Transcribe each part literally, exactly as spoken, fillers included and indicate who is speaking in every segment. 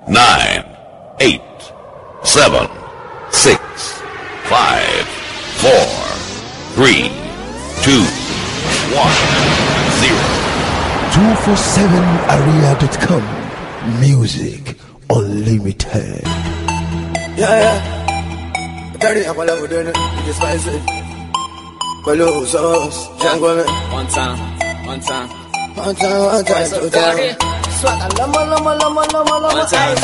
Speaker 1: nine, eight, seven, six, five, four, three, two, one, zero.
Speaker 2: two forty-seven area dot com. Music Unlimited.
Speaker 3: Yeah, yeah. Dirty, I'm all over doing it. It's spicy. Baloo sauce, Django man.
Speaker 4: One time, one time.
Speaker 3: One time, one time, two time.
Speaker 4: One time.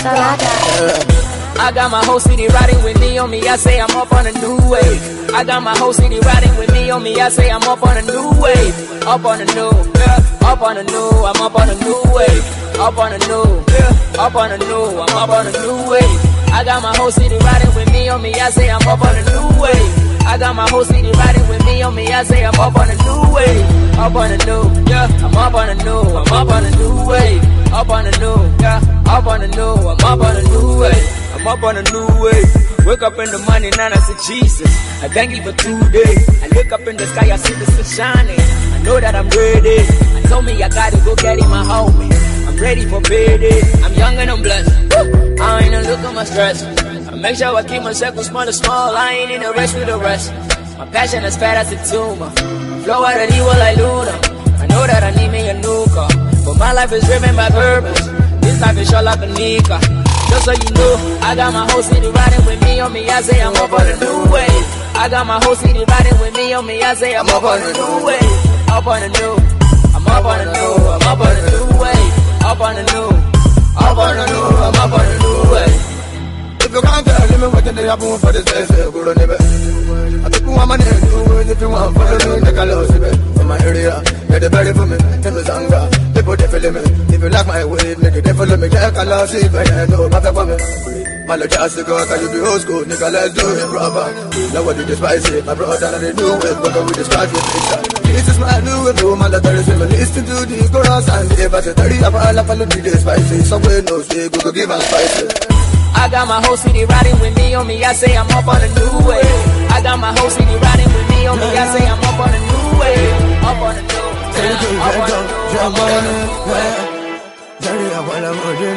Speaker 4: I got my whole city riding with me on me. I say I'm up on a new wave. I got my whole city riding with me on me. I say I'm up on a new wave. Up on a new, yeah. Up on a new. I'm up on a new wave. Up on a new, yeah. Up on a new. I'm up on a new wave. I got my whole city riding with me on me. I say I'm up on a new wave. I got my whole city riding with me on me. I say I'm up on a new wave. Up on a new, yeah. I'm up on a new. I'm up on a new wave. Up on a new, yeah. Up on a new. I'm up on a new wave. I'm up on a new wave. Wake up in the morning and I say Jesus, I thank you for today. I look up in the sky, I see the sun shining. I know that I'm ready. I told me I gotta go get it, my homie. I'm ready for payday. I'm young and I'm blessed. Woo. I ain't a look at my stress. I make sure I keep my circle small to small. I ain't in a rush with the rest. My passion is fat as a tumor. Flow out of the evil like Luna. I know that I need me a new car, but my life is driven by purpose. This life is short like a Nika. Just so you know, I got my whole city riding with me on me. I say I'm up on a new wave. I got my whole city riding with me on me. I say I'm up on a new wave. Up on a new. I'm up on a new. I'm up on a new wave. Up on a new. Up on a new. I'm up on a new wave.
Speaker 3: If you can't tell me what they happen for this place, go to never. I think one man do if you want follow me, take a look from my area. Get it ready for me, tell me Zanga. People they feel me. If you like my way, nigga, they follow me. Take a look, see, but I know what for me. My little just to go, cause you be old school, nigga, let's do it proper. Now what you despise it, my brother, and they do it, but we describe your picture. This is my new review, my letter is in my listen to the chorus and the ever say thirty of all, I follow the spicy. Somewhere knows they go to give us spicy.
Speaker 4: I got my whole city riding with me on me. I say I'm up on a new wave. I got my whole city riding with me on me. I say I'm up on a new wave. Up on a new. Up on a new. Up on a new.
Speaker 3: Dirty, I wanna move in.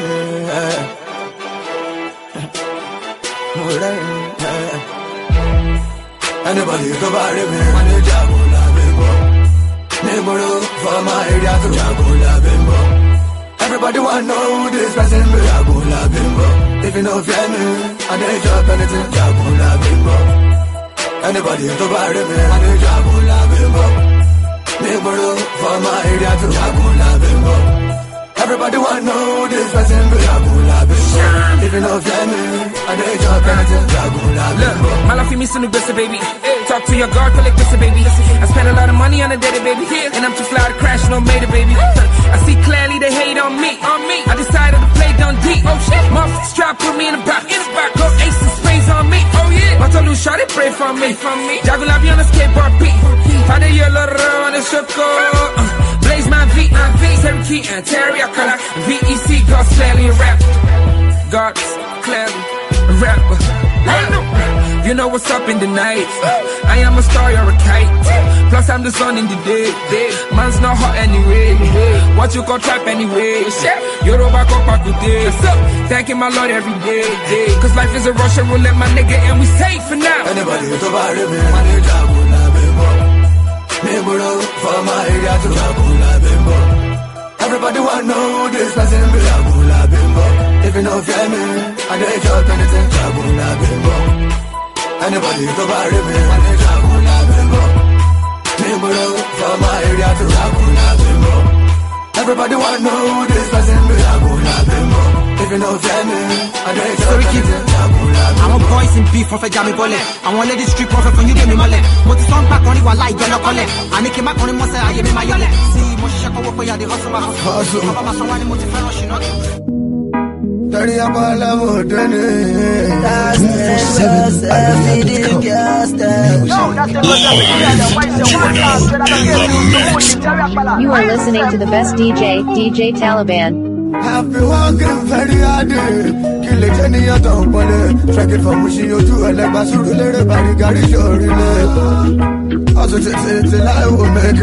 Speaker 3: Anybody go buy me? Man, you jabula bimbo. Neighborhood for my area to jabula bimbo. Everybody wanna know this person be jabula bimbo. If you know fear me, I don't drop anything. Jabula bimbo. Anybody to buy me? Man, you jabula bimbo. Neighborhood for my area to jabula bimbo. Everybody wanna know this person be jabula bimbo. If you know fear me, I don't drop anything. Jabula bimbo.
Speaker 5: My life, you missing the best, baby. Talk to your guard, collect this, baby. I spend a lot of money on a daily, baby. And I'm too fly to crash, no made it, baby. I see clearly they hate on me. On me. I decided to play down deep. Oh shit. Motherfuckers try to put me in the back. In the back. Go ace and sprays on me. Oh yeah. My Tolu shot it, pray for me. From me. Jagula be on the skateboard beat. Father yellow on the shoko. Blaze my V. My V. Terry and Terry Akala. V E C. God's clearly a rap. God's clearly a rapper. You know what's up in the night. I am a star, you're a kite. Plus I'm the sun in the day. Man's not hot anyway. What you call trap anyway. You're over day. Thanking my Lord every day. Cause life is a rush and we'll let my nigga and we safe for now.
Speaker 3: Anybody to buy me, man, you jabula bimbo. Neighborhood for my area to jabula bimbo. Everybody wanna know this person be jabula bimbo. If you know fear me, I don't drop anything. Jabula bimbo. Anybody to buy me, man, you jabula bimbo. Neighborhood for my area to jabula bimbo. Everybody wanna know this person be jabula bimbo. If you know fear me, I don't drop anything. Jabula bimbo.
Speaker 6: I'm a boys in beef off a jammy bullet. I want let this street profit from you give me my leg. But the song back on it while I get no collect. I make him back on him once I give me my yole. See, much shaka work for ya, the hustle my hustle. Papa my son want to find she not.
Speaker 3: Dirty up all of our
Speaker 2: two forty-seven area dot com.
Speaker 7: You are listening to the best D J, D J Taliban.
Speaker 3: I've been walking very hard. Kill it any other one. Track it from Mushi to a leg. So to let everybody got it sure. Also, it's a lie will make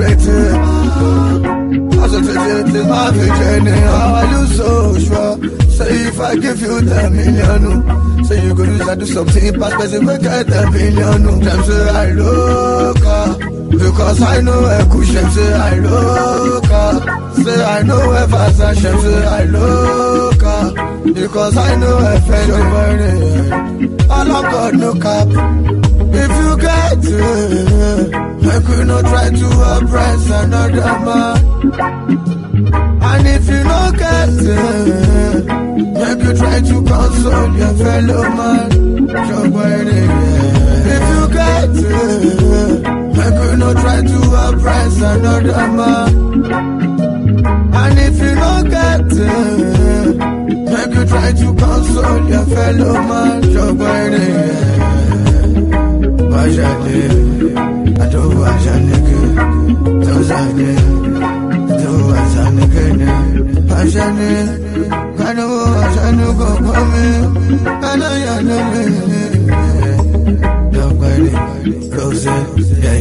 Speaker 3: it. Also, it's my vision. How are you so sure? Say if I give you the million, say you go use I do something past person we get the billion. Them say I look up, because I know a cushion. Say I look up, say I know a fast fashion. Say I look up, because I know a fellow burning. All of God no cap. If you get it, make you not try to oppress another man. And if you don't get it, make you try to console your fellow man. If you get it, make you not try to oppress another man. And if you don't get it, make you try to console your fellow man. I don't watch a nigga, those are there. Do as a nigga, passionate. I know I shall not go for me. I know you know me. Nobody, Rose, yeah,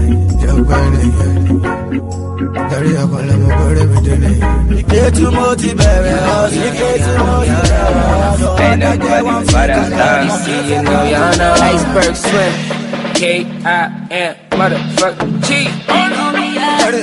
Speaker 3: nobody. Carry up on them, go every day. Get to motivate, get to motivate.
Speaker 5: Ain't nobody but I see you know y'all know. Iceberg swim. K I M motherfucking G. We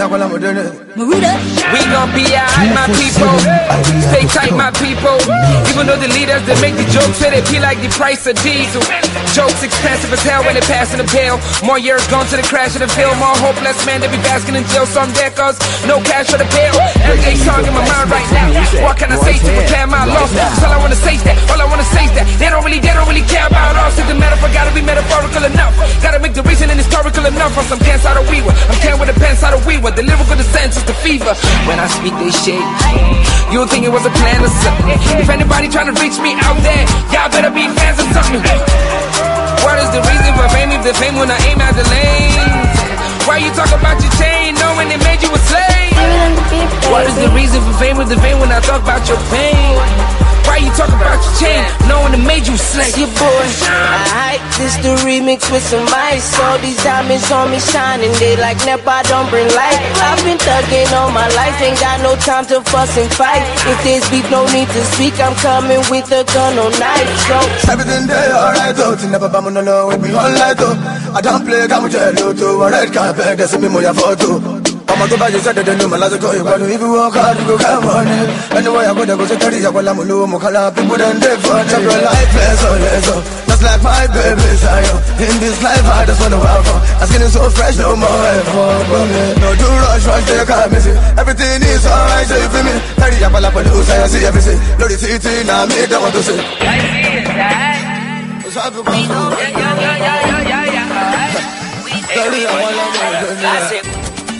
Speaker 5: gon' be alright, my people. Stay tight, my people. Even though the leaders that make the jokes say they be like the price of diesel. Jokes expensive as hell when they passing the bill. More years gone to the crash of the film. More hopeless man, they be basking in jail some day cause no cash for the bill. Everyday song in my mind right now. What can I say to prepare my loss? Cause all I wanna say is that, all I wanna say is that they don't really, they don't really care about us. If the metaphor gotta be metaphorical enough. Gotta make the reasoning historical enough. On some pants out of Weaver, I'm ten with the pants out of Weaver. The lyrical descent is the fever. When I speak they shit, you don't think it was a plan or something. If anybody trying to reach me out there, y'all better be fans or something. What is the reason for fame if the fame when I aim at the lane? Why you talk about your chain knowing they made you a slave? What is the reason for fame with the fame when I talk about your pain? Why you talk about your chain knowing it made you a slave?
Speaker 8: Your boy, alright, this the remix with some ice. All these diamonds on me shining, they like Nepa don't bring light. I've been thugging all my life, ain't got no time to fuss and fight. If there's beef, no need to speak, I'm coming with a gun or knife. So
Speaker 3: everything there alright though, to never bomb no no with me all light though. I don't play Gamujello to a red carpet, that's me more photo. I'm a go by you said that the number last go you got to if you walk hard you go come on it. Anyway I go to go to thirty I will am low mukala people then they for your life is so yes so just like my baby Zion. In this life I just wanna have fun. My skin is so fresh no more ever. No do rush rush they can't miss it. Everything is alright so you feel me. thirty I will am low so I see everything. Load the city now me don't want to say. I see it that. What's up you yeah yeah yeah yeah yeah yeah alright. thirty I will am that's it.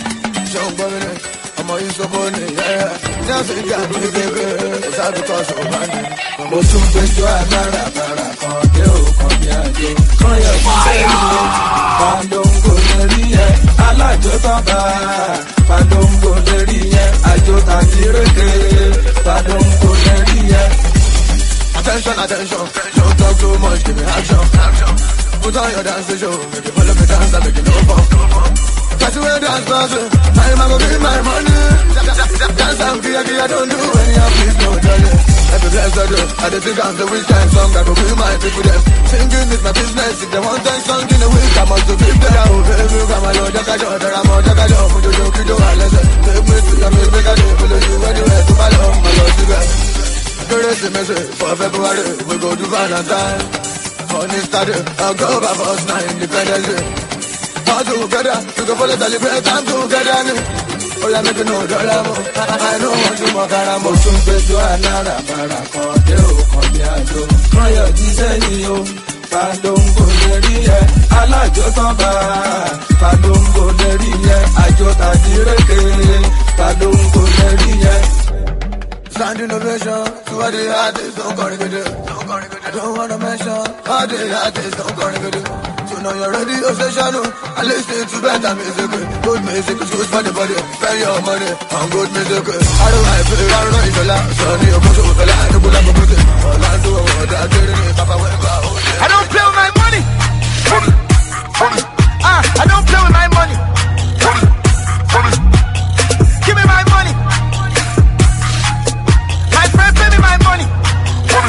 Speaker 3: I'm a use of money, yeah. Nothing got me, baby. It's all because of money. I'm a super star, para, para, con you, con you. Con you, Pandongo, Neria, I like your papa. Pandongo, Neria, I don't have Pandongo, Neria. Attention, attention, don't talk too much, give me action. Put on your dance show, make you follow me dance, make you no fun. That's where dance passes. I'm gonna give my money. Dance and gear, I don't do any of this, no darling. Every place I do, I just think I'm the weekend song. I go with my people them. Singing is my business. If they want that song in the week, I must give them out. Baby, come on, Jack, I don't, I'm on Jack, I don't. Put your joke, you don't have less. Take me to the music, I don't follow you anywhere to my love, my love, you got. Crazy message for February, we go to Valentine. On Instagram, I'll go by first night, Independence Day. All together, we go for the celebrate time together. Oh, yeah, make you know dollar more. I know what you want, I'm more. Soon, but you are not a para, con you, con you. Con you, Giselle, Pandongo, Neria, I like your samba. Pandongo, Neria, I just a direct. Pandongo, Neria. Stand innovation, to what the artists don't go to do. I don't wanna mention, all the artists don't go to do. So now you're ready, obsession, I listen to better music. Good music is good for the body, spend your money on good music. I don't like it, I don't know if you like it. Sonny, you're going to feel like you're going to put it. All I do is what I did, Papa went back.
Speaker 9: I don't play with my money. Ah, I don't play with my money. Give me my money. My friend, pay me my money.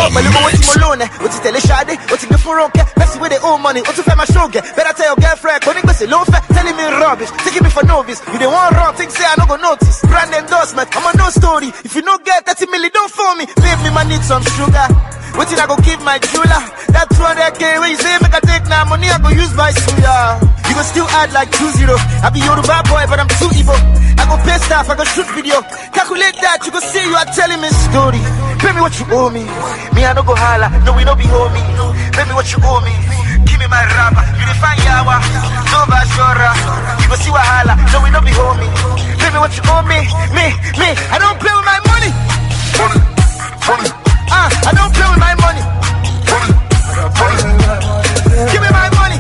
Speaker 9: up, but look what you alone. What you tell a shady, what you get for okay. Messy with their own money, what you feel my show get. Better tell your girlfriend, when you say low fat, telling me rubbish, taking me for novice. You don't want wrong, things say I don't go notice. Brand endorsement, I'm a no story. If you don't get thirty million, don't phone me. Baby, me, I need some sugar. What did I go give my jeweler? That two hundred K when you say make I take now money, I go use my suya. You go still add like two zero. I be Yoruba boy, but I'm too evil. I go pay staff, I go shoot video. Calculate that, you go see you are telling me story. Pay me what you owe me. Me, I don't go holla, no, we don't be homie. Pay me what you owe me. Give me my rubber, you define yawa. No bashora, you go see what holla, no, we don't be homie. Pay me what you owe me, me, me. I don't play with my money. Money, money. Ah, I don't play with my money. Money, money. Give me my money.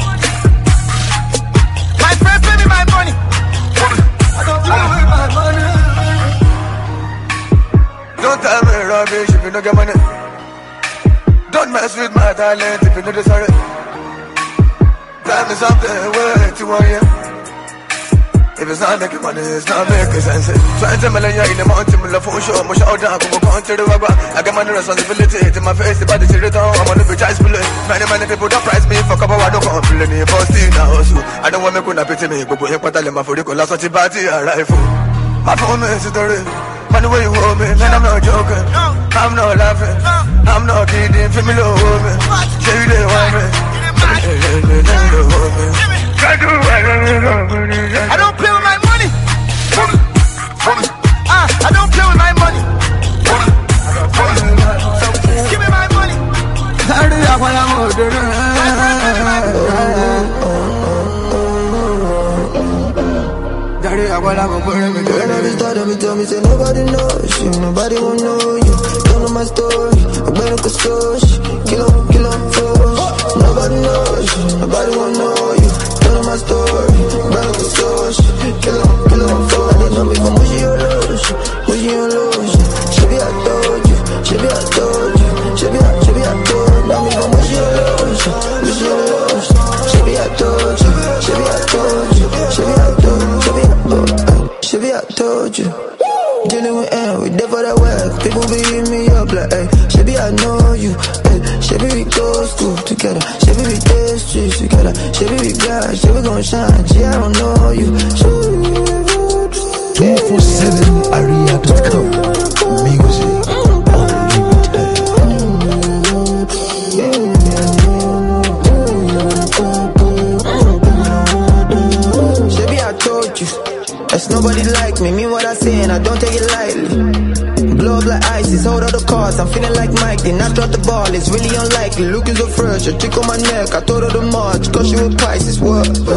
Speaker 9: My friend, pay me my money. Money. I don't play with my money. Don't tell me rubbish if you don't get money. Don't mess with my talent if you know this already. Tell me something, wait till one year. If it's not making money, it's not making sense. twenty million in the mountain, my love for sure. My shout down, come on, to the rubber. I got money responsibility to my face, the body to the town. I'm on the bitch, I spill it. Many, many people don't price me for couple, I don't come feeling it. For still now, so I don't want me to pity me. But boy, put all my food, you can last what you party, I rifle. My phone is the story. Money where you hold me, man, I'm not joking. I'm not laughing, I'm not kidding. Feel me, low, me. Say you didn't want me. I don't play with my money. Ah, I don't play with my money. Give me my money. Daddy, I wanna go for him. When I be started, me tell me say nobody knows you, nobody won't know you. Don't know my story, I better go social. Kill on, kill on, force. Nobody knows you, nobody won't know you. Don't know my story, better go social. Kill on, kill on, force. They know me from Mushy or Lotion, Mushy or Lotion. Shabby, I told you, Shabby, I told you, Shabby, I, Shabby, I told you. Know me from Mushy or Lotion, Mushy or Lotion. Shabby, I told you, Shabby, I told you, Shabby, I told you. Shabby, I told you. Dealing with M, we there for that work. People be hitting me up like, hey, Shabby, I know you. Hey, Shabby, we go school together. Shabby, we take streets together. Shabby, we got, Shabby, gon' shine. Gee, I don't know you.
Speaker 2: two forty-seven area dot com. Music unlimited.
Speaker 9: Shabby, I told you. There's nobody like me, mean what I say and I don't take it lightly. Blow up like ISIS, hold all the cards, I'm feeling like Mike. Then I drop the ball, it's really unlikely. Looking so fresh, a trick on my neck, I told her the march, cause she was Pisces, what? Uh,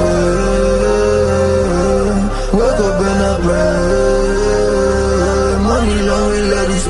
Speaker 9: woke up in a bread, money long, we let it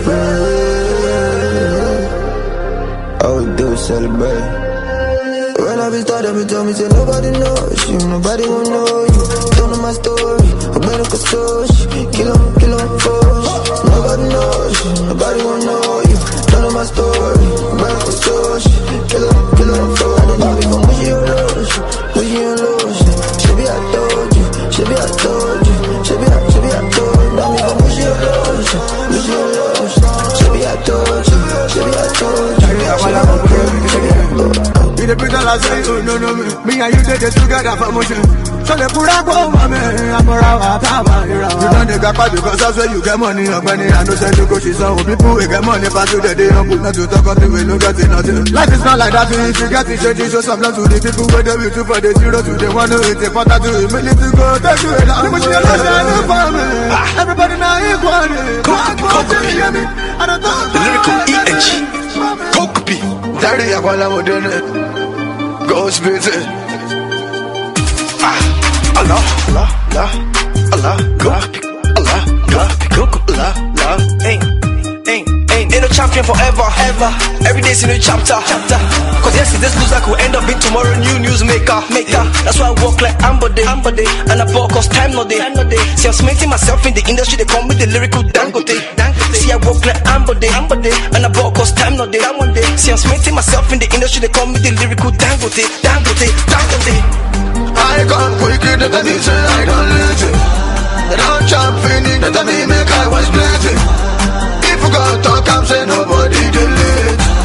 Speaker 9: spread. All we do is celebrate. When I be started, me tell me, say nobody knows you, nobody won't know you. Don't know my story, I better go social. Kill on, kill on, force. Nobody knows you, nobody won't know you. Don't know my story, I better go social. Kill on, kill on, force. I don't know me from Mushy or Lotion, Mushy or Lotion. Shabby, I told you, Shabby, I told you, Shabby, I, Shabby, I told you. Know me from Mushy or Lotion, Mushy or Lotion. Shabby, I told you, Shabby, I told you, Shabby, I told you. The people I say, oh no no me, me and you did it together for motion. So they put up on me, I'm around, I'm around. You don't get caught because that's where you get money. I'm money, I know send you go, she's on. People we get money, pass to the day, I'm not to talk about it, we look at it, nothing. Life is not like that, if you get it, change it, show some love to the people where they will do for the zero to the one who hit the pot to it, million to go, thank you, and I'm much for me. Everybody now equal, come on, hear me. I don't know. The lyrical E N G, Coke Daddy, I want to do it. Go spit it. Ah, Allah, Allah, Allah, Allah, Allah, Allah, Allah, Allah, Allah. Ain't, ain't, ain't, ain't no champion forever, ever. Every day's a new chapter, chapter. Cause yesterday's loser could end up being tomorrow new news maker, maker. That's why I walk like Amber Day, Amber Day. And I ball cause time no day, time no day. See, I'm cementing myself in the industry, they come with the lyrical Dangote, Dangote. See, I walk like Amber Day, Amber Day. And I ball cause time no day, time one day. See, I'm cementing myself in the industry, they call me the lyrical Dangote, Dangote, Dangote. I come quicker than the music, I don't let it. They don't jump in it, that me make I was blessed. If you go talk, I'm saying nobody delete.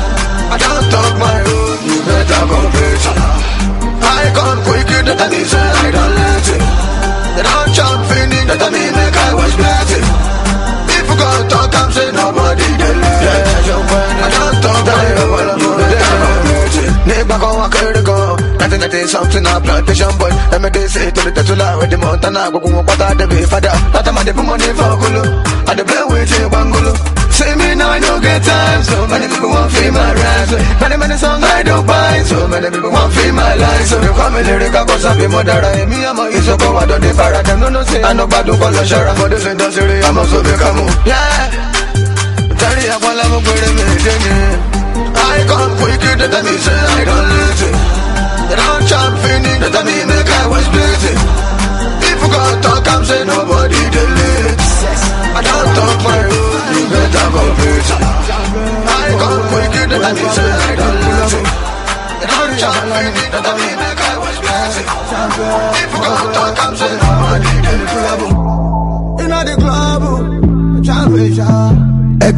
Speaker 3: me something on plantation, but let me they say to the Tetula with the Montana, go go pata the be father. That man they put money for Gulu, and they play with you Bangulu. Say me now I don't get time, so many people want feel my rhymes. Many many songs I don't buy, so many people want feel my life. So they call me lyrical cause I be mother. Me I'm a iso go I don't defara them. No no say I no bad do call a shara, but this ain't the city. I'm also become yeah. Daddy I want love with me, I come quick, you tell me say I don't listen. They don't chop finish, they tell me make I was busy. If you got talk, I'm saying nobody delete. I don't talk my road, you better go visit. I come quick, you tell me say I don't listen. They don't chop finish, they tell me make I was busy. If you got talk, I'm saying nobody delete. In the club, champion.
Speaker 7: You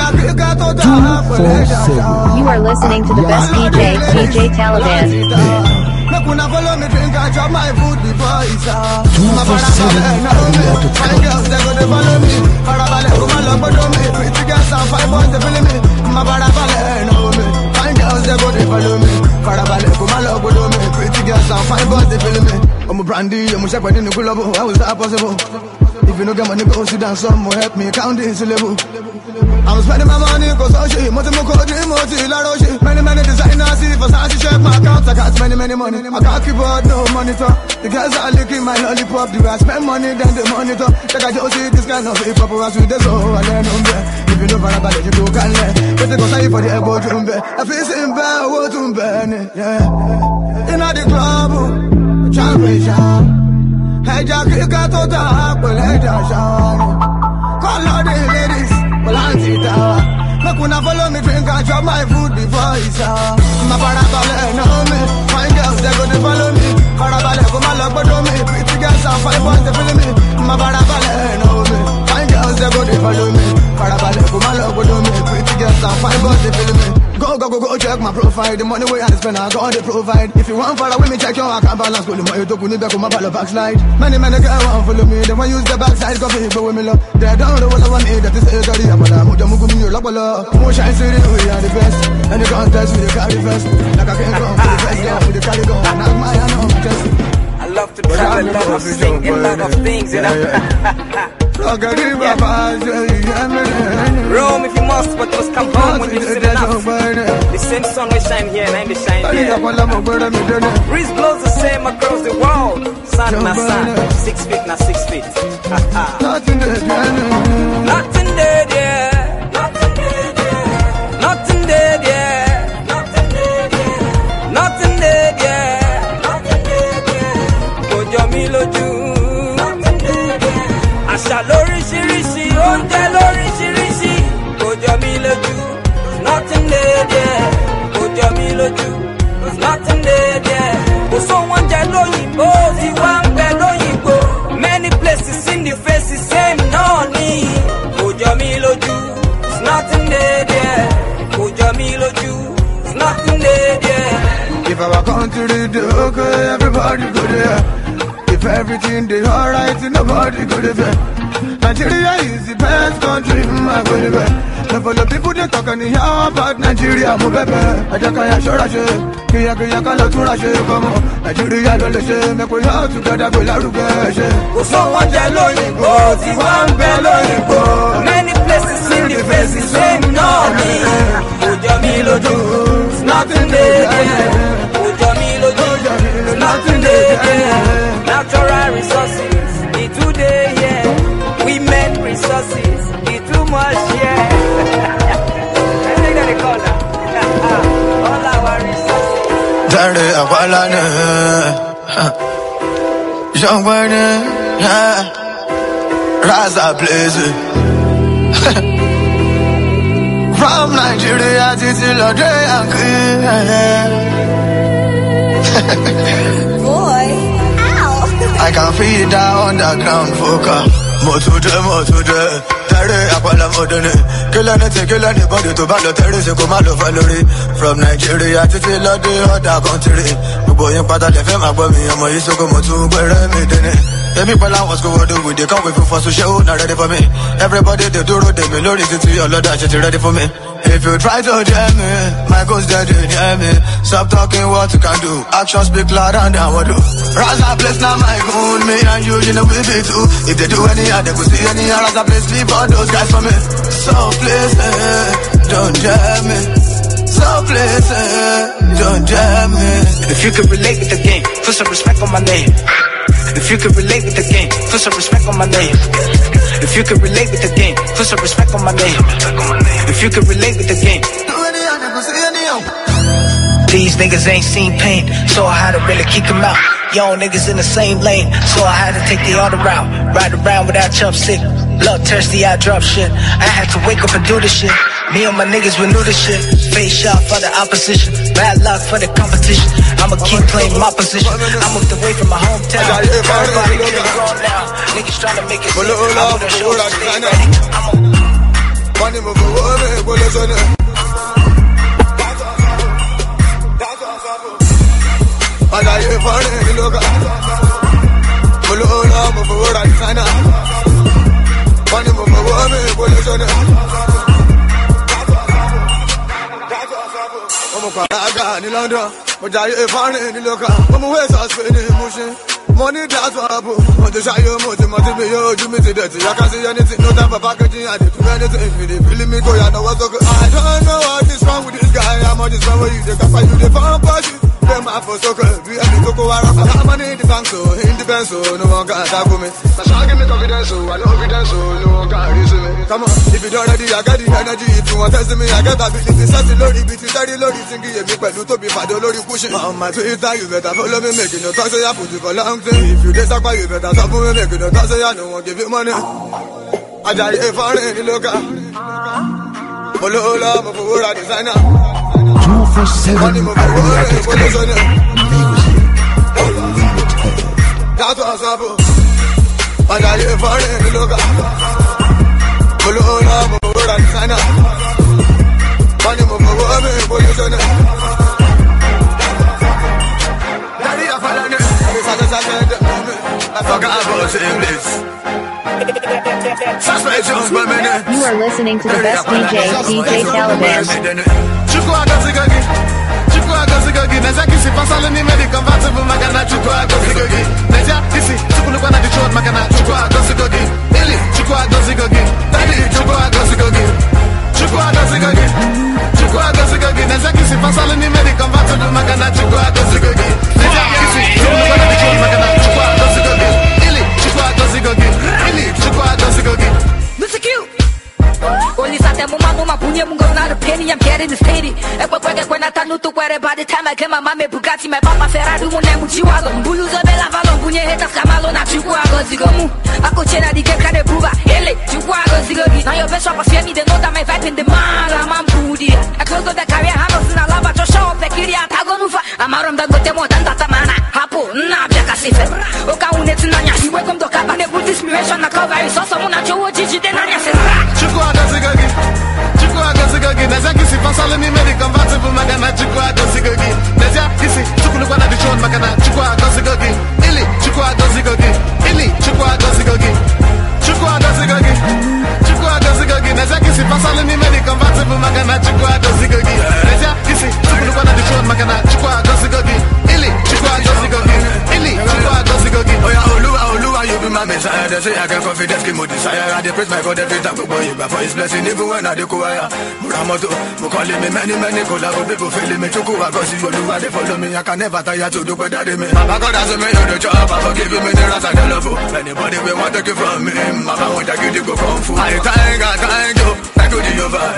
Speaker 7: are listening to the best D J, D J Taliban.
Speaker 3: Follow me, drink, I drop my food before it's out. My fine girls, they go to follow me. Parabale, come along, but don't me. Pretty girls and five boys, they feeling me. My parabale, know me. Fine girls, they go to follow me. Parabale, come along, but don't me. Pretty girls and five boys, they feeling me. I'm a brandy, I'm a shepherd in the club. How is that possible? If you don't get money, go sit down, someone help me count this level. I'm spending my money, cause all shit. Multi mo code, multi laro shit. Many, many designers, see for Sashi check my account. I got many, many money. I got keyboard, no monitor. The girls are licking my lollipop. Do I spend money, then they monitor. Like I just see this kind of hip-hop, I with the soul, I learn on there. If you know for about it, you go can learn. But they go say for the elbow, jumbe. I feel in bed, what to burn it, yeah. In the club, champion. Hey, Jack, you got to talk, but hey, Josh, call all the ladies. Make una follow me, drink and drop my food before it's out. My parabale know me. Fine girls, they go to follow me. Parabale, come along, but don't me. Pretty girls and five boys, they feeling me. My parabale know me. Fine girls, they go to follow me. Parabale, come along, but don't me. Pretty girls and five boys, they feeling me. Go, go, go, go, check my profile. The money way I spend, I got the provide. If you want follow with me, check your account balance. Go to my YouTube, you need to come up a backslide. Many, many girls want follow me. They want use the backside, go people with me love. They don't know what I want me, that is a dirty. I'm a damn, I'm a you lock a lot. Motion city, we are the best. And the contest, we carry first. Like I can't come for the best, yeah, with the carry go. And I'm my, I know, just.
Speaker 10: I love to travel, love to sing, a lot of things, you know. Rome if you must, but must come home when you sit enough. The same sun will shine here, and I'm the shine here. Breeze blows the same across the world. Sun na sun, six feet na six feet. Nothing dead, yeah. Nothing dead, yeah. Nothing dead, yeah. Nothing dead, yeah. Nothing dead, yeah. Nothing dead, yeah. Nothing dead, yeah. Mojo mi loju. Àṣà lóríṣiríṣi, oúnjẹ lóríṣiríṣi, kò jọ mí lójú, nothing dead there, kò jọ mí lójú, nothing dead there. Kò sóhun oúnjẹ lóyìnbó, tí wá ń bẹ lóyìnbó. Many places in the face is same náà ni, kò jọ mí lójú, nothing dead there, kò jọ mí lójú, nothing dead there.
Speaker 3: If our country do okay, everybody go there. If everything they alright, nobody go there. Nigeria is the best country, my baby. Now for the people they talk and hear about Nigeria, my baby. I just can't show that shit. Kiya kiya kala tura shit, come on. Nigeria don't listen, make we all together go la ruge.
Speaker 10: Kò sóhun jẹ lóyìnbó, tí wọ́n ń bẹ lóyìnbó. Many places in the face is same náà ni. Kò jọ mí lójú, nothing there. Kò jọ mí lójú, nothing there. Natural resources, it today, yeah. Women resources, it too much, yeah. I think that they call that. All our resources.
Speaker 3: Daddy, I want to young boy, yeah. Raza blaze. From Nigeria to Tilode and
Speaker 11: Boy.
Speaker 3: I can feel that underground vocal. More today, more today. Terry, Apala Modene. Kill anything, kill anybody to battle Terry, so come out of Valerie. From Nigeria to the other country. The boy in Pata left him, I bought me, I'm a Isoko Motu, where I'm Tell me, Pala, what's going on with the come with for so show, not ready for me. Everybody, they do it, they will listen to your Lord, that you're ready for me. If you try to jam me, my ghost dead, you jam me. Stop talking what you can do. Actions speak louder than what do. Raza place now my own, me and you, you know we be too. If they do any other, they will see any other. Raza place, leave all those guys for me. So please, eh, don't jam me. So please, eh, don't jam me.
Speaker 11: If you could relate with the game, put some respect on my name. If you could relate with the game, put some respect on my name. If you could relate with the game, put some respect on my name. If you could relate with the game. These niggas ain't seen pain, so I had to really kick them out. Young niggas in the same lane, so I had to take the other route. Ride around without chopstick, blood thirsty, I drop shit. I had to wake up and do this shit. Me and my niggas, we knew this shit. Face shot for the opposition, bad luck for the competition. I'ma keep playing my position. I moved away from my hometown. Everybody get grown now. Niggas trying to make it sick. I put a show to stay ready. I'm a... I got you for it, look up. Mulula, move forward, I sign up. Funny move forward, me, bullet on it. I'm a car, in London. But I have found it, look up. I'm a waste of spinning motion. Money that's what I put. Want to show you more, to motivate you, you me to dirty. I can't see anything, no time for packaging. I did too many things, really feeling me go, I know what's okay. I don't know what is wrong with this guy. I'm on this one where you take up, you the phone party. Them my for soccer, we have to go around. I have money in the bank, so in the bank, so no one can attack me. My son give me confidence, so I love evidence, so no one can reason me. Come on, if you don't ready, I got the energy. If you want to test me, I got ability. Sassy lorry, between thirty lorry, singing me, but you to be bad, lorry pushing. On my Twitter, you better follow me, making no talk, say I put you for long time. If you disappoint, you better stop me, making no talk, say I don't want to give you money. I just ain't for any local. Molola, my favorite designer.
Speaker 2: two forty-seven Aria dot com. Music Unlimited.
Speaker 3: That's what's up. And I live for it, look up. Molola, my favorite designer. Money, my favorite position. Daddy, I follow you. I forgot about English.
Speaker 7: You are listening to the best D J, D J Taliban.
Speaker 12: Listen cute. Only sat there, mama, mama, punya mungo not a penny. I'm getting this pity. Ever quick when I turn to where by the time I get my mama Bugatti, my papa Ferrari, one name with you. Bulu Zabella Valon, Punya Heta Camalo, not you. I go Zigomu. I go Chena, the Kaka de Buba, Ele, you go Zigogi. Now your best shop of Femi, they know that my vibe in the man, I'm Budi. I close the career, Hamilton, I love to show up the Kiria Tagonufa. I'm out of the Gotemo, and Tatamana, Hapo, Nabia Casife. Oka Unetinanya, you welcome to Kaba, they put inspiration, I cover, I saw someone at your Gigi, then I said,
Speaker 13: Chukwa Zigogi. Chukwa Zigogi, Nazaki, Pasalani, medical, Magana, Chukwa Zigogi. Nazia, Kisi, Chukulukana, the Chon Magana, Chukwa Zigogi. Ili, Chukwa Zigogi. Ili, Chukwa Zigogi. Chukwa Zigogi. Chukwa Zigogi, Nazaki, Pasalani, medical, Magana, Chukwa Zigogi. Nazia, Kisi, Chukulukana, the Chon Magana, Chukwa Zigogi. Ili, Chukwa Zigogi. Ili, Chukwa Zigogi.
Speaker 3: Oh, yeah, Olua, Olua, you be my messiah. They say I can confidence, give me desire. I praise my God every time, boy, but for his blessing, even when I do choir. Muramoto, Mukali, many, many collabo people feeling me. Chukua, cause you do what they follow me. I can never tire to do better than me. Mama God has made the job, I'm forgiving me the rest of the love. Anybody will want to give from me. Mama want to give you go kung fu. I thank, I thank you. Thank you, Jehovah.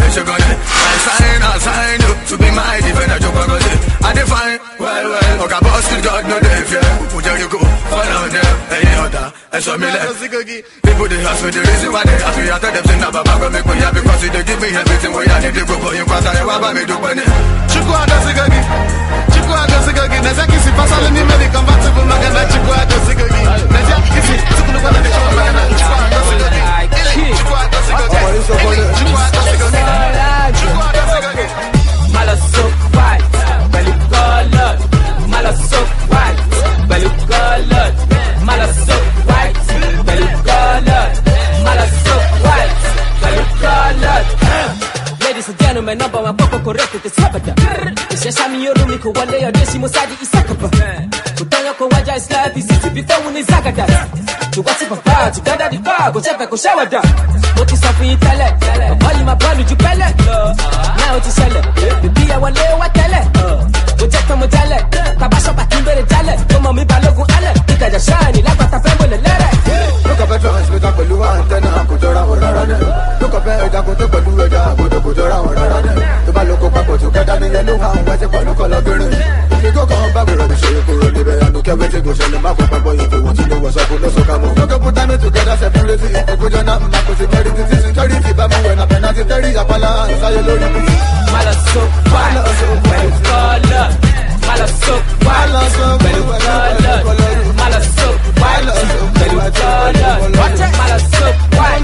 Speaker 3: I sign, I sign you to be my defender. I define, well, well. Okay, boss, God, no day, yeah. Put you go, follow them. Any other, and so me let. People they ask me the reason why they ask me. I tell them, say, never back on me, because they give me everything where I need to go. But you can't tell what me do, but Chukwa Zigogi. Chukwa Zigogi. Nazaki, si Pasalani, medical, Magana, Chukwa Zigogi. Nazia, Kisi, Chukulukana, the Chon Magana, Chukwa Zigogi. Chukwa Zigogi. Chukwa Zigogi. Chukwa Zigogi.
Speaker 4: Malaso white, belly colored. Malaso white, belly colored. Malaso white, Kano me number one poko correct te sabata. She shami yoro mi ko wale yo deshi musadi isakapa. Kutoyo ko waja is life is easy before when it's zakata. To what's it papa, to gather the car, go check go shower down. What is up in tele? All in my body you pele. Now it's sell it. The be I wale wa tele. Go check from tele. Kabasha pa timbere tele. Come me balogu ale. Tika ja shine like what I feel le lere.
Speaker 3: Look up at us with a blue antenna, go to our run. Look up at the go to the blue go to go to our run. The baloko papo to get down in the new house, what's it called color girl. If you go come back, we're show you for the bear and look at where you go send them back up boy if you want to know what's up, no so come on. Look up put time together, separately, if you go down up, back with security, security, babu when I'm penalty thirty, a pala, say you load up.
Speaker 4: Mala so fine, well color. Mala so fine, well color. Mala so fine, well color. Watch it, Mala so fine,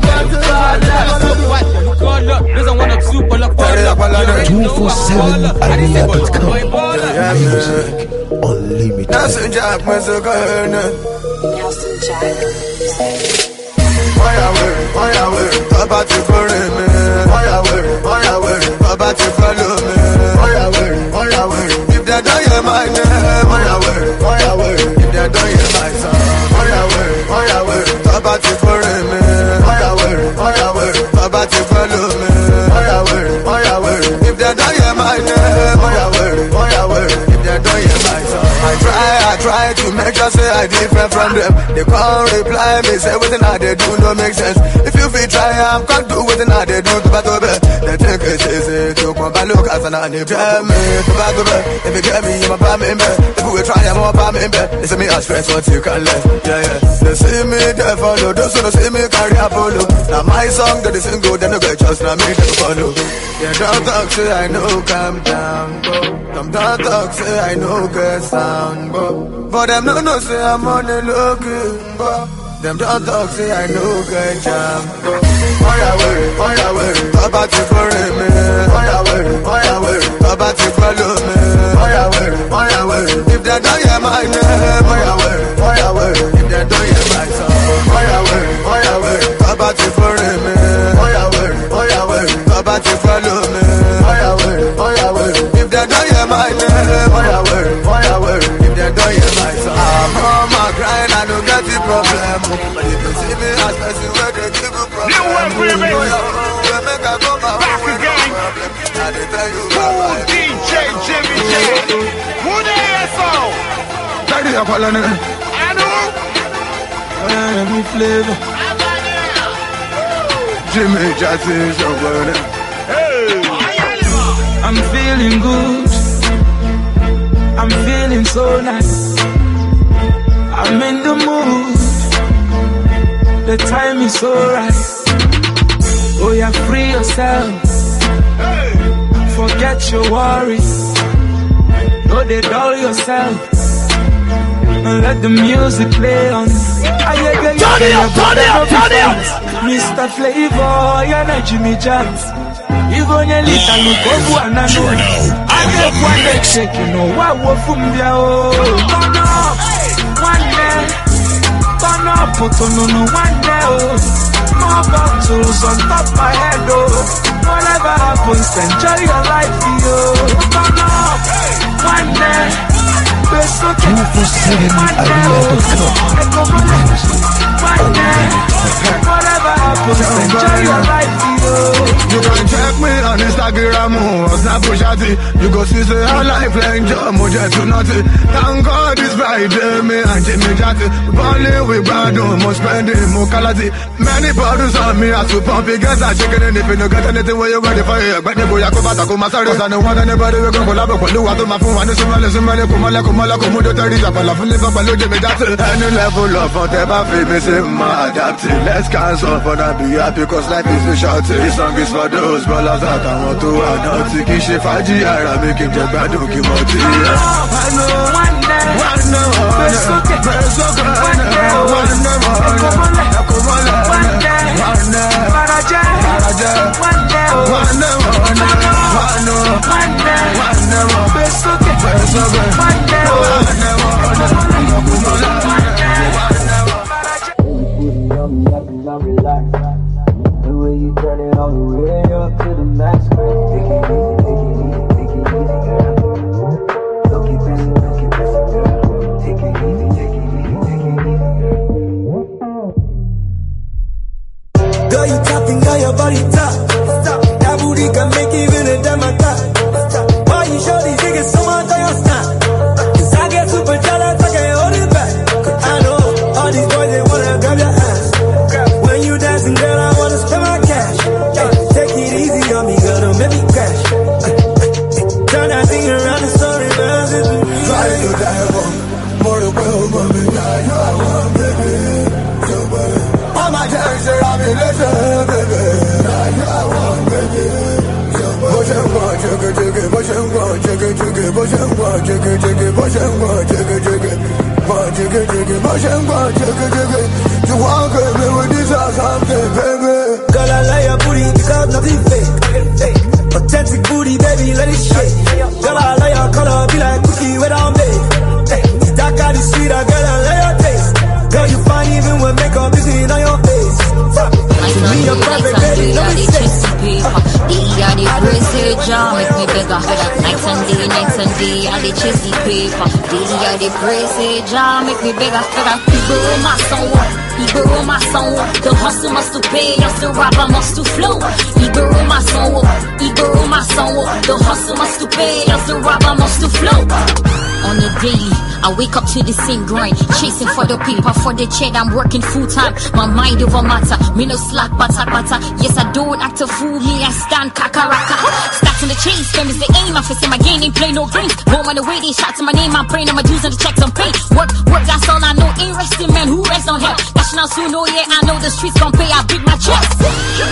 Speaker 4: well color. Doesn't want to super look for
Speaker 2: two four seven aria dot com. Music unlimited.
Speaker 3: Nelson Jack, Nelson
Speaker 2: Jack.
Speaker 3: Why I wear, why I wear, about to follow me. Why I wear, why I wear, about to follow me. Why I wear, why I wear, if they don't hear my name. Why I wear, why I wear, if they don't hear my song. Why I wear, why I wear, about to follow me. Why I wear, why I wear, about to follow me. Why I wear, why I wear, if they don't hear my name. Why I wear, why I wear, if they don't hear my song. I try, I try to make sure say I different from them. They can't reply me, say everything I they do no make sense. If you feel try, I'm can't do everything I they do to battle be. They think it's easy to come back look as an anime. Tell me to battle be. If you get me, I'm a palm in bed. If we try, I'm a palm in bed. They say me I stress what you can let. Yeah, yeah. They see me, they follow. Those who don't see me carry a polo. Now my song that is sing good, then they get just now me they follow. Yeah, don't talk, say I know calm down, bro. Come don't talk, say I know get sound, bro. But them no no say I'm on the looking, bro. Them don't talk, say I know get jam, bro. Why I wear, why I wear, about to follow me. Why I wear, why I wear, about to follow me. Why I wear, why I wear, if they don't hear my name. Why I wear, why I wear, if they don't hear my song. Why I wear, why I wear, about to follow me. Why I wear, why I wear, about to follow me. Why I wear, why I wear, if they don't hear my name. Why I wear, why I wear, if they don't hear my song. I'm on my grind, I don't get the problem. But if you see me as person where they give you problem.
Speaker 14: New one for you, baby. Back again. Cool D J Jimmy J. Who the asshole?
Speaker 3: Daddy, I'm calling it.
Speaker 14: I know.
Speaker 3: I'm a flavor. Jimmy Jazzy, your word.
Speaker 15: I'm feeling good. I'm feeling so nice. I'm in the mood. The time is so right. Oh, yeah, free yourself. Forget your worries. No, they dull yourself. And let the music play on. Turn it up, turn it up, turn it up. Mister Flavor, you're not Jimmy Jazz. Even a little look over and I know. I get one leg shaking, no, what will from there? Turn up, one day. Turn up, put on no one day. More bottles on top of my head, oh. Whatever happens, enjoy your life, yo. Turn up, one day. Best okay.
Speaker 2: two four seven aria dot com.
Speaker 15: One day. Whatever happens, enjoy your life, yo.
Speaker 3: You can check me on Instagram or Snapchat. You go see say I life like Joe Moja to nothing. Thank God it's Friday, me and Jimmy Jatty. Balling with Brado, more spending, more quality. Many bottles on me, I to pump it, guess I chicken. And if you don't get anything where you're ready for it, but the boy I come back, I come out, I don't want anybody to go collab with you. I do my phone, I do some money, some money, come on, come on, come on, thirty, I'm a full of a Jimmy Jatty. Any level of whatever famous in my adapting. Let's cancel for that be happy, because life is a short. This song is for those brothers that I want to adopt. Kiss if I G R, I make him just bad, don't keep on to you.
Speaker 15: I know, one day, one day, best okay, best okay, one day, one day, one day, one day, one day, Baraja, Baraja, one day, one day, one day, one day, one day, best okay, best okay, one day, one day, one day, one day,
Speaker 16: turn it all the way up to the max. Take it easy, take it easy, take it easy, girl. Don't keep pressing, don't keep pressing, girl. Take it easy, take it easy, take it easy, girl.
Speaker 17: Girl, you topping, girl, your body top. That booty can make even a damn top. Why you show these niggas so much on your style? Cause I get super jealous, I can't hold it back. Cause I know all these boys, they wanna grab your ass. When you dancing, girl, I wanna spend my cash. Hey, take it easy on me, girl, don't make me crash. Turn that thing around and sorry, man.
Speaker 3: Try to die one, more than well, mommy, die, you are one, baby. All my days are on me, listen, baby. Die, you are one, baby. Motion one, jigga, jigga, motion one, jigga, jigga, motion one, jigga, jigga, motion one, jigga, jigga, one, jigga, jigga, motion one, jigga, jigga. You walk with me with this or something, baby.
Speaker 17: Girl, I like your booty because nothing fake. Authentic booty, baby, let it shake. Girl, I like your color, be like cookie without bake. It's dark out, it's sweeter, girl, I like your taste. Girl, you fine even when makeup is in on your face. To me, you're perfect, baby, no mistake.
Speaker 18: D E are the crazy jam, make me bigger. Night and day, night and day, are the cheesy paper. D E are the crazy jam, make me bigger. People my song, people my song. The hustle must to pay, yes the rapper must to flow. People my song, people my song. The hustle must to pay, yes the rapper must to flow. On the daily, I wake up to the same grind, chasing for the paper, for the check. I'm working full time, my mind over matter. Me no slack, bata bata. Yes, I don't act a fool, me I stand kakaraka. Stacks in the chase, fame is the aim. I'm facing my game, ain't play no games. Born on the way, they shots in my name, I'm praying, I'm using the checks on pay. Work, work, that's all I know. Ain't resting, man, who rests on hell? Cashing out soon, oh yeah, I know the streets gon' pay. I beat my chest.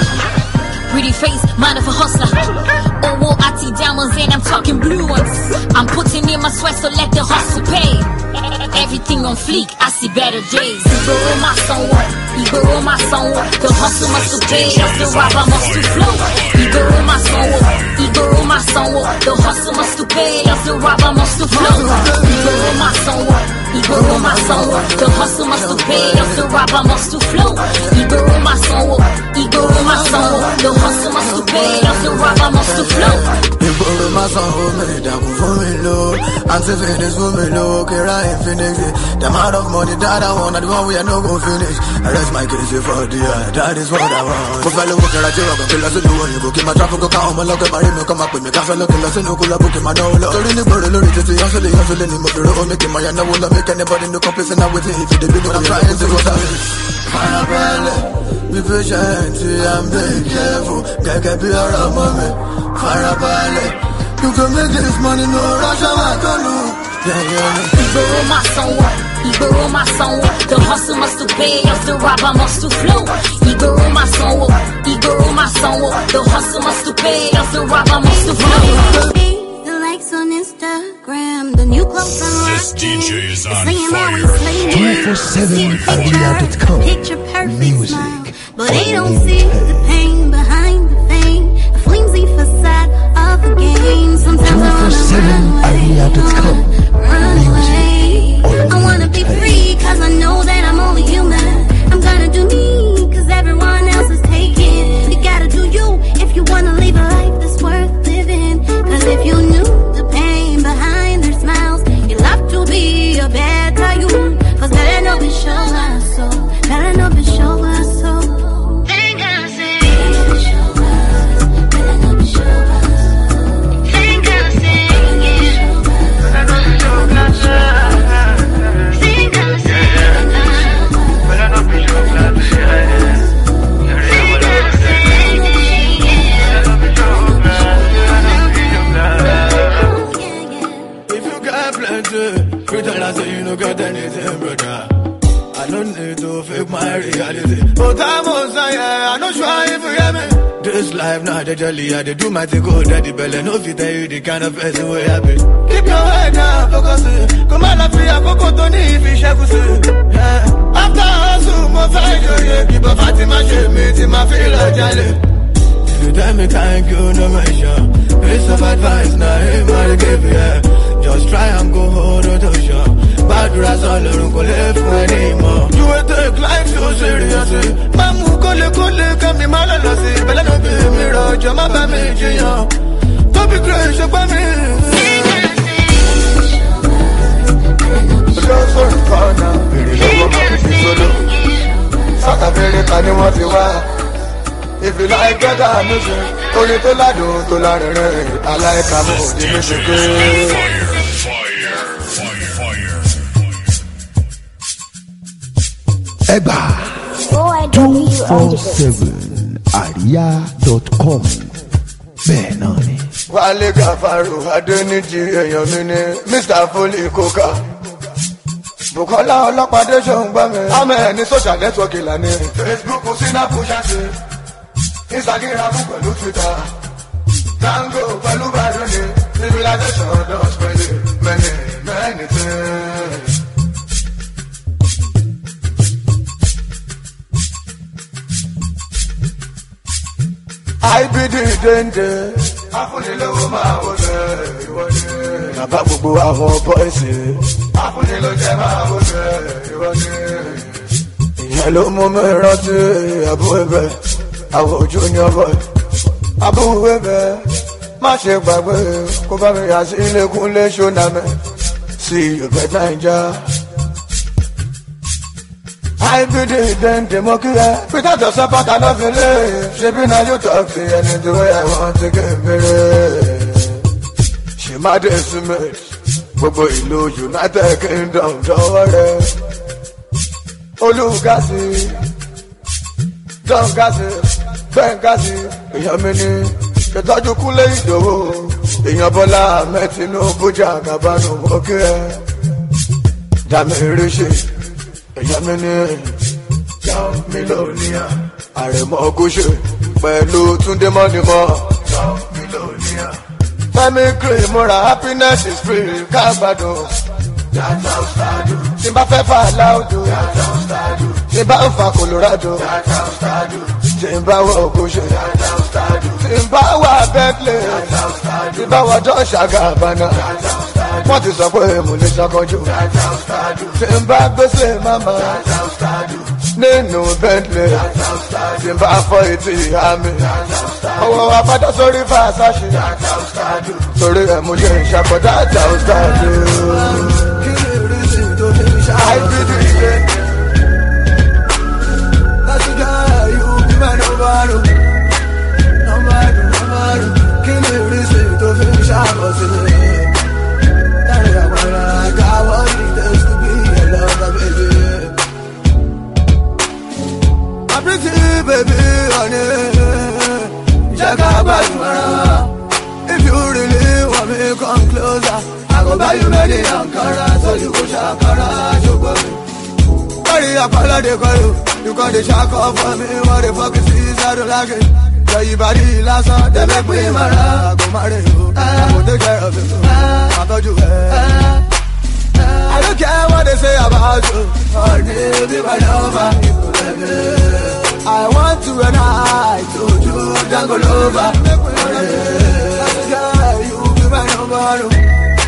Speaker 18: Pretty face, mind of a hustler. Oh, oh, I T diamonds and I'm talking blue ones. I'm putting in my sweat, so let the hustle pay. Everything on fleek, I see better days. Ibero my song, Ibero my song. The hustle must pay, as the rapper must to flow. Ibero my song, Ibero my song. The hustle must pay, as the rapper must to flow. Ibero my song, Ibero my song. The hustle must pay, as the rapper must to flow. Ibero my song, Ibero my song. The hustle must pay, as the rapper must to flow.
Speaker 3: Ibero my song, oh me, that go for me low. Answer finish for me low, Kira Infinity. The amount of money that I want, the one we are not gonna finish. I rest my case for the eye, that is what I want. Go fellow worker at your kill us, do what you go. Keep my traffic, go count my luck, my ring, come up with me. Can't look at us, no cool, book in my no love. So in the bird, Lord, just the hustle, the hustle, and the road, making my no will make anybody no complaints, and I will say if you did, I'm trying to go down. Be patient, I'm being careful. Get be around mommy. Farabalẹ̀, you can make this money, no rush, I'm gonna.
Speaker 18: Ibero my song, Ibero my song. The hustle must to pay, as the rapper must to flow. Ibero my song, Ibero my song. The hustle must to pay, as the rapper must to flow.
Speaker 19: The likes on Instagram, the new clothes I'm rocking.
Speaker 2: This D J is on
Speaker 19: fire.
Speaker 2: twenty-four seven Aria dot com.
Speaker 19: Picture perfect smile, but they don't see the pain behind the fame. A flimsy facade of a game. Sometimes I wanna
Speaker 2: Aria dot com.
Speaker 19: run away. I wanna be free, cause I know that I'm only human. I'm gonna do me, cause everyone else is taken. You gotta do you, if you wanna live a life that's worth living. Cause if you knew the pain behind their smiles, you'll have to be a better you. Cause better know be show us so. Better know be show us so. Think I say, better know be show us. Better know be show us. Think I say, yeah. Better know be show us. Think I say, better know be show us. Think I say, yeah.
Speaker 3: If you got plenty, pretend I say you don't got anything, brother. I don't need to fake my reality. But I'm on side, I'm not sure if you hear me. This life now, they jolly, I they do my thing, go daddy belly. No fit tell you the kind of person we happy. Keep your head down, focus. Come on, I feel I go to need if you share. Yeah. After hustle, more fight, yeah. Keep a fatty, my shit, me, my feel like jolly. You tell me thank you, no measure. Piece of advice, now him I give you, yeah. Just try and go hold on to show. Bad grass all around, go live for anymore. You will take life so seriously. Mamu kole kole kami malala si. Bela ọjọ́ má bá mi jiyàn. Tóbi kúrẹ́ ṣọgbọ́n mi. Lọ́sọ̀ ìkọ́nà èrè lọ́wọ́ máa fi sólò. South America ni wọ́n ti wá. If you like better music, orin tó ládùn tó lárinrin, aláìka mú òdì mi ṣe pé.
Speaker 2: Ẹgbà two four seven àríyá dot com bẹ́ẹ̀ náà ni.
Speaker 3: Wálé Gàfárù Adéníjì èèyàn mi ni Mister Foley Coca. Bùkọ́lá ọlọ́pàdé ṣòun gbọ́ mi. Amẹ́ ní social network ìlànà. Facebook, Snapchat, Instagram pẹ̀lú Twitter. Tango pẹ̀lú Badoni. Civilization does many, many, many things. I be the dende. Afúnilówó máa wọlé ìwọlé. Bàbá gbogbo àwọn bọ́ìsì. Afúniló jẹ́ máa wọlé ìwọlé. Ìyẹn ló mú mi rántí àbúrò ẹ̀bẹ̀. Àwọn ojú ni ọbọ̀. Àbúrò ẹ̀bẹ̀. Má ṣe gbàgbé kó bá mi yà sí ilé-kúnlé ṣónàmẹ́. Sí ìbẹ̀ Naija. I be the dende mo kí ẹ. Peter tó sọ pátá náà fi lé. Ṣebí náà yóò tọ́ sí ẹni tó yẹ wọ́n ti ké bèrè. Ṣé má dé súnmẹ́? Gbogbo ìlú United Kingdom dọ́wọ́ rẹ̀. Olúgásí, Dọ́ngásí, Bẹ́ngásí, èèyàn mi ní. Ìtọ́jú Kúnlé Ìdòwò. Èèyàn Bọ́lá Ahmed Tinubu Jagaban mo kí ẹ. Dàmí ríṣì. Èyàn mi ní John Milonia, Àrẹ̀mọ Gúúsù, pẹ̀lú Túndé Mọ́nìmọ́. John Milonia. Fẹ́mi Kiri múra happiness is free kágbádùn. Jàjà Ọ̀sádù. Tí n bá fẹ́ fà láòdù. Jàjà Ọ̀sádù. Tí n bá ń fa Colorado. Jàjà Ọ̀sádù. Tí n bá wọ Gúúsù. Jàjà Ọ̀sádù. Tí n bá wà Bentley. Jàjà Ọ̀sádù. Tí n bá wọ Dọ́ṣà Gàbánà. Jàjà Ọ̀sádù. Wọ́n ti sọ pé mo lè ṣàkọjú. Jàjà Ọ̀sádù. Tí n bá gbèsè mama. Jàjà Ọ̀sádù. Nínú Bentley. Jàjà Ọ̀sádù. Tí n bá fọ etí àmì. Jàjà Ọ̀sádù. Ọwọ́ wa padà sórí fàṣàṣì. Jàjà Ọ̀sádù. Torí ẹ̀ mo lè ṣàkọjá Jàjà Ọ̀sádù. I did it. That's the guy you be my number. Number, number. Can you listen to finish our business? That is what I got. What it is to be a lover, baby. My pretty baby, honey. Jagabara. If you really want me, come closer. I go buy you many Ankara, so you go shakara, you go. Sorry, I call her, they call you. You call the shark off for me. What the fuck is this? I don't like it. Yeah, you body last on, they make me mad. I go marry you. I go take care of you. I got you. I don't care what they say about you. Or they be my lover. I want to and I to do jungle over. Yeah, you be my number.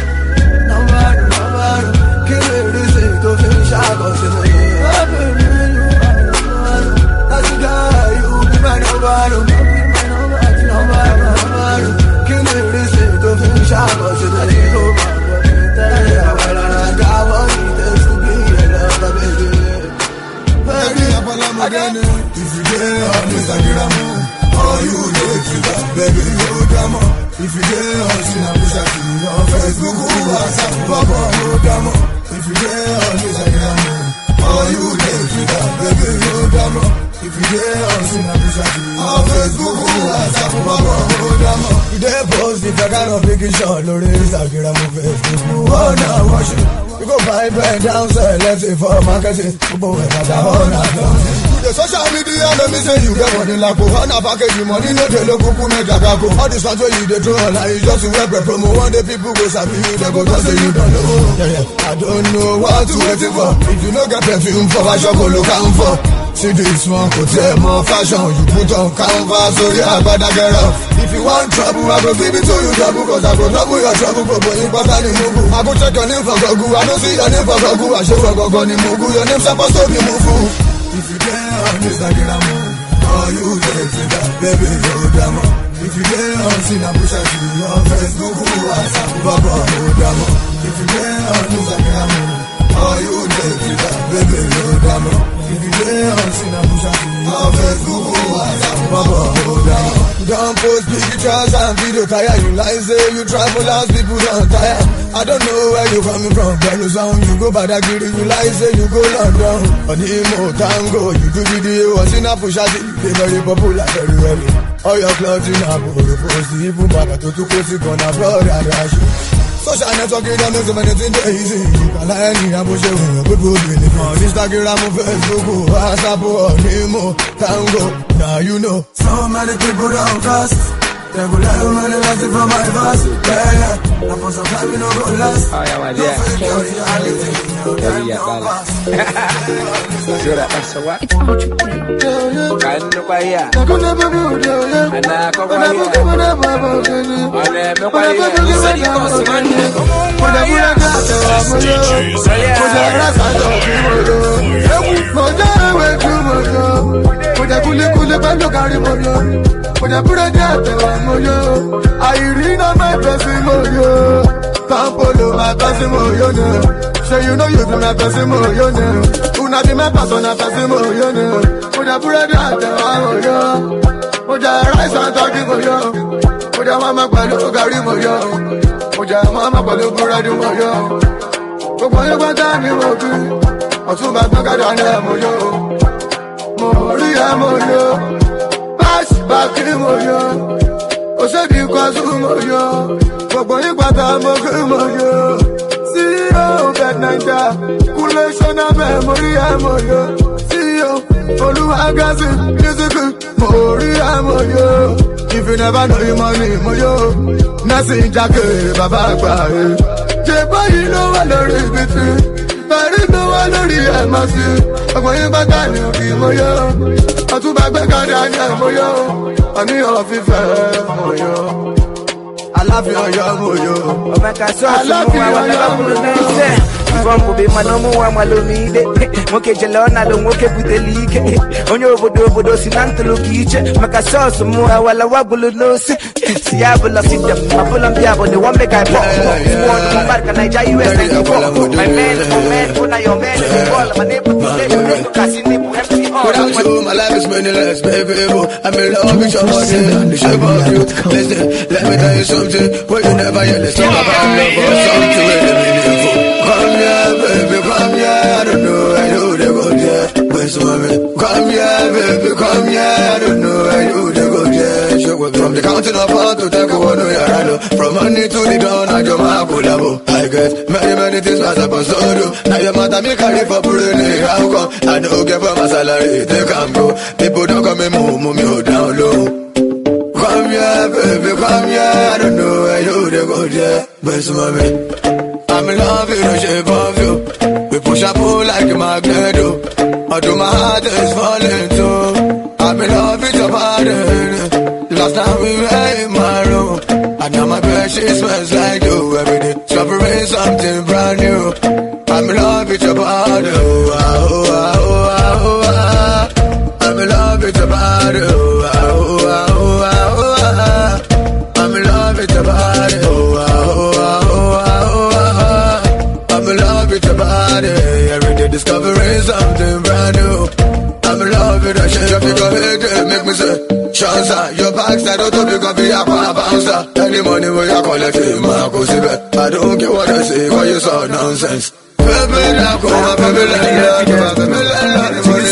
Speaker 3: If you get on Instagram, or you get Twitter, baby, you come on. If you get on Snapchat, on Facebook, WhatsApp, Papa, you come on. If you get on Instagram, or you get Twitter, baby, you come on. If you get on Snapchat, on Facebook, WhatsApp, Papa, you come on. You dey post if I got a vacation, or Instagram, or Facebook, oh, now watch it. You go buy pen down, sir, let's say for marketing, you go with that, oh, now the social media let me say you get money like on a package you money no dey look kuku make jagago all this one wey you dey throw online is just to help promo one day people go sabi you they go just say you don't know yeah, yeah. I don't know what to wait for if you no get perfume for fashion go look am for see this one go tell more fashion you put on canvas so yeah agbada get off if you want trouble I go give it to you trouble cause I go trouble your trouble for boy important in mugu I go check your name for Google I don't see your name for Google I show for Google ni mugu your name supposed to be mugu. If you get on Instagram, or you get Twitter, baby, you damn. If you get on, see na push out to your Facebook, WhatsApp, Baba, Odamo. If you get on, Instagram, all you take it up, baby, Odamo. If you get on, see na push out to your Facebook, WhatsApp, Baba, Odamo. Don't post pictures and video tire. You like say you travel as people don't tire. I don't know where you coming from. Bello sound you go Badagiri. You like say you go London. Onimo tango you do video. Was in a push out. They very popular very well. All your clothes in a boro post. Even back to two coats gonna blood and rush. Social networking don't make so many things easy. You can lie in a bush with people doing it. On Instagram, Facebook, WhatsApp, Onimo tango. Now you know. So many people don't trust. They go lie on money last for my verse. Yeah, yeah. I for some time you know go last.
Speaker 20: Oh yeah, man, yeah. Yeah, yeah, balance. Do that, that's a what? It's ultra clean. Can't look by here. And I come by here. And I come by here. Listen, you go, man. Come on, yeah.
Speaker 3: When put a death moyo, I read on my person moyo. Pampolo my person moyo. So you know you be my person moyo. Una be my person a person moyo. When I put a death moyo, when I rise and talk moyo, when I mama palo gari moyo, when I mama palo buradu moyo. Go boy go down you moyo, Otumba gbagada na moyo, Moria moyo. Back in moyo, Osebi kwazu moyo, Gbogbo yin pata mo ke moyo. C E O Bed Naija, Kule Shona Memoria moyo. C E O Oluwagazi Music Moria moyo. If you never know your money moyo, Nasi Jake Baba Agba. Jeba yi lo wa lori biti, Bari lo wa lori emasi. Gbogbo yin pata ni obi moyo. Atuba gbegada ni moyo, ani ofife moyo. I love you, yo moyo. I love you, yo moyo.
Speaker 20: From be manomu wa malomide moke jelona lo moke butelike onyo bodo bodo sinantlo kiche makasoso mu wala wabulu no si siabula sidam abula mbiabo the one make I pop one mo marka Naija U S ninety-four my man my man una your man all my neighbor today kasini mu happy all
Speaker 3: my life is meaningless baby I'm in love with your body and the shape of you. Listen, let me tell you something when you never hear the song about love or something really meaningful. Come here, baby, come here. I don't know, I know they go there. Where's mommy? Come here, baby, come here. I don't know, I know they go there. From the counting of one to take one, no, from money to the dawn, I do my collabo. I get many, many things as I supposed to do. Now your mother me carry for pulling. How come? I don't get for my salary, they can go. People don't come and move, move me down low. Come here, baby, come here. I don't know, I know they go there. Where's mommy? I'm in love with the shape of you. We push and pull like a magnet. Although my heart is falling too. I'm in love with your body. Last time we were in my room, and now my bed she smells like you. Every day, discovering something brand new. I'm in love with your body. Oh, oh, oh, oh, oh. I'm in love with your body. Oh, oh, oh, oh, oh. I'm in love with your body. Oh, oh, oh, oh. I'm in love with your body. Every day discovering something brand new. I'm in love with the shit you pick up it, make me say Shansa, your backside out of you can be a bouncer. Any money where you collect it, man, go see it. I don't care what they say, cause you so nonsense. Baby, now come on, baby, let me love you, baby, let me love you.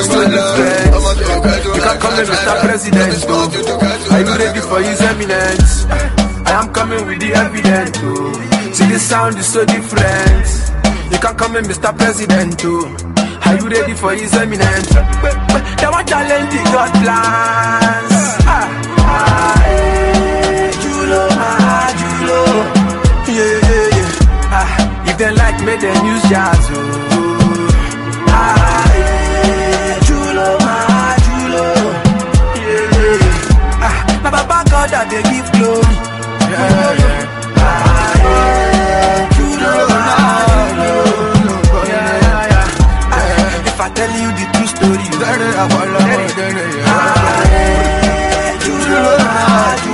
Speaker 15: You can come in, Mister President. Are you ready for his eminence? I am coming with the evidence. See, the sound is so different. You can come in, Mister President. Are you ready for his eminence? They want challenge the God plans. Ah, ah, eh, Julo, ah, Julo. Yeah, yeah, yeah. Ah, if they like me, then use jazz. Oh. Ah, eh, Julo, ah, Julo. Yeah, yeah. Ah, now Baba God that they give glory. Yeah, yeah. Ah, eh, Julo, ah, Julo. Yeah, yeah. If I tell you the true story, you better have all of it.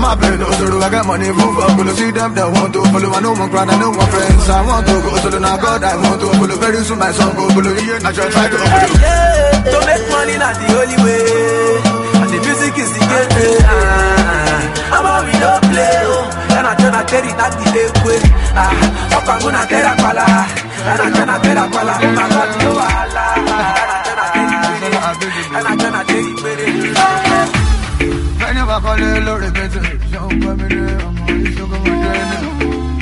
Speaker 11: my pain, no solo I got money for fuck. Will see them that want to follow. I know my crowd, I know my friends. I want to go solo, now God, I want to follow. Very soon my song go follow. Yeah, I just try to follow.
Speaker 17: Yeah, to make money not the only way. And the music is the game. Ah, I'm how we don't play. Oh, and I turn a carry not the way. Ah, I'm gonna get a pala. And I turn a get a pala. I'm gonna do a la. And I turn a carry it.
Speaker 11: I never call it Lord of Better. Don't come in there, I'm always so come on there.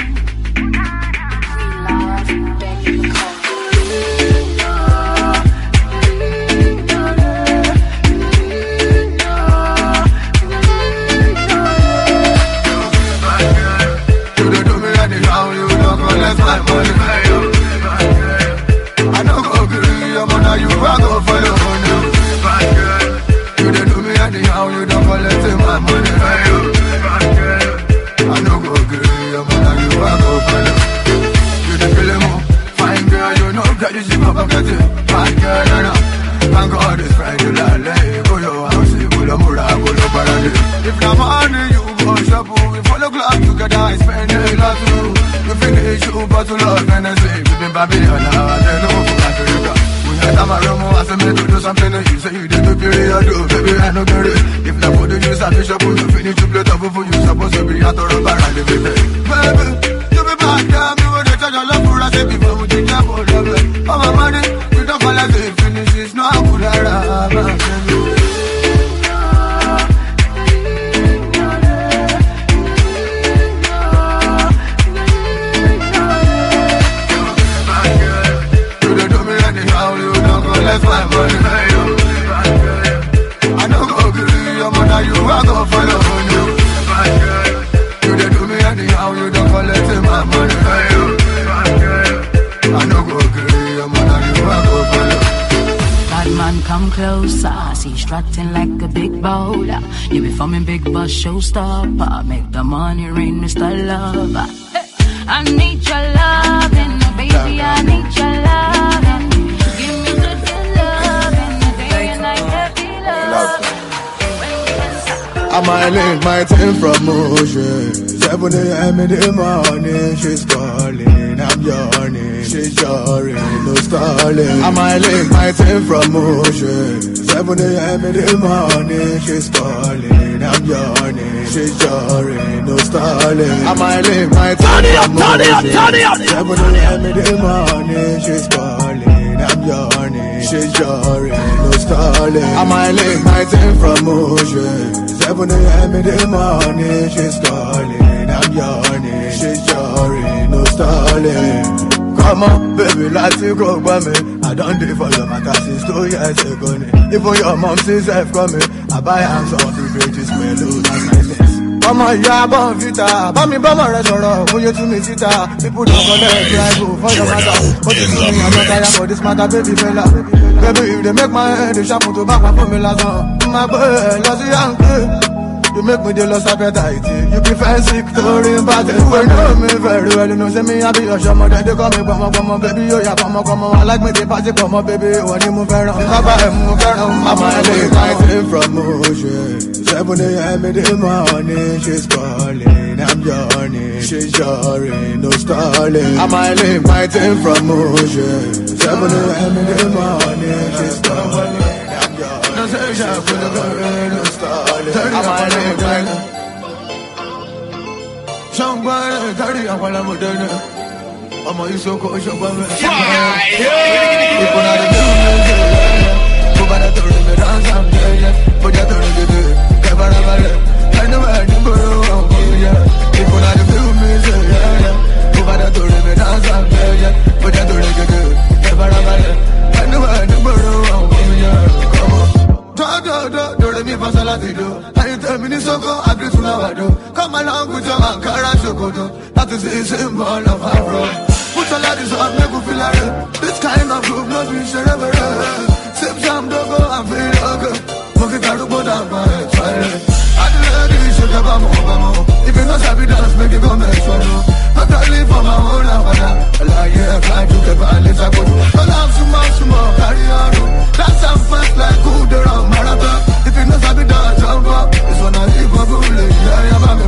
Speaker 11: You don't do me anyhow, you don't collect my money. I don't go agree, I'm on you, I go follow you. You don't do me anyhow, you don't collect my money. I don't go agree, I'm on you, I go follow. You don't feel it more, fine girl, you know that you should go get it. Fine girl, no, no. Thank God it's Friday, lale. Go your house, go to Mura, go to Paradise. If the money you go shop, we follow club together, I spend a lot too. You finish, you bottle of Hennessy. We've been Babylon, I don't know for Africa. We had a room, I said, me to do something, you say you did the period, baby, I know get it. If the food you use, I fish up, you finish, you play double for you, supposed to be out of the bar, baby. Baby, you be back down, you would have touched your love for us, before we did that, all of it. All my money, you don't fall as it finishes, no, I would have. That's my money. I know go agree, I'm on you, I go follow you. You don't do me anyhow, you don't collect my money. I know go agree, I'm on you, I go follow.
Speaker 21: Bad man come closer, see strutting like a big bowler. You be forming big boss showstopper, make the money rain, Mister Lover. Hey, I need your loving, baby, I need your loving.
Speaker 11: I might link my team from motion. seven a.m. in the morning, she's calling, I'm yawning, she's yawning, no stalling. I might link my team from motion. seven a.m. in the morning, she's calling, I'm yawning, she's yawning, no stalling. I might link my team from motion. seven a.m. in the morning, she's calling, I'm yawning, she's yawning, no stalling. I might link my team from motion. seven a.m. in the morning, she's calling, I'm yawning, she's yawning, no stalling. Come on, baby, let's go by me. I don't do for your matter since two years ago. Even your mom says I've coming. I buy hands on three pages, mellow, that's niceness. Come on, yeah, bon vita. But me, but my restaurant, who you to me, sita. People don't collect, drive for your matter. But you see me, I'm not tired for this matter, baby, fella. Baby, if they make my head, they shampoo to back for me last on. My boy, lost the young. You make me the lost appetite. You be fancy, Victorian battle. You know me very well. You know, say me, I be your shaman. They call me, come on, come on, baby. Oh, yeah, come on, come on. I like me, they party, come on, baby. When you move around, Papa, move around. Mama, they fighting from motion. seven a.m. in the morning, she's calling. I'm yawning, she's yawning, no stalling. I might leave my team from motion. seven a.m. in the morning, she's calling. I'm yawning, she's yawning, no stalling. I might leave my team. Somebody, thirty, I'm gonna move down. I'm a so cold, so bad. People are the music. Go by the door, me dance, I'm dead. Put your door in the door. Never, never. I know I never know. People are the music. Go by the door, me dance, I'm dead. Put your door in the door. Never, never. I know I never know. Come on. Do, do, do, do, do, me pass a lot to do. I tell me this so go, I agree to now I do. Come along with your Ankara chocolate. That is the symbol of our road. Put a lot of up, make you feel like this kind of group, not be sure ever. Sip some dogo and feel okay. Moke karu boda ba chale. Adle di sugar ba mo ba mo. If you know sabi dance, make you go make sure. Not only for my own avada. La yeah, try to get balance I go. Don't have so much more carry on. That's some fast like good around marathon. If you know sabi dance, jump up. This one I live for good. Yeah, yeah,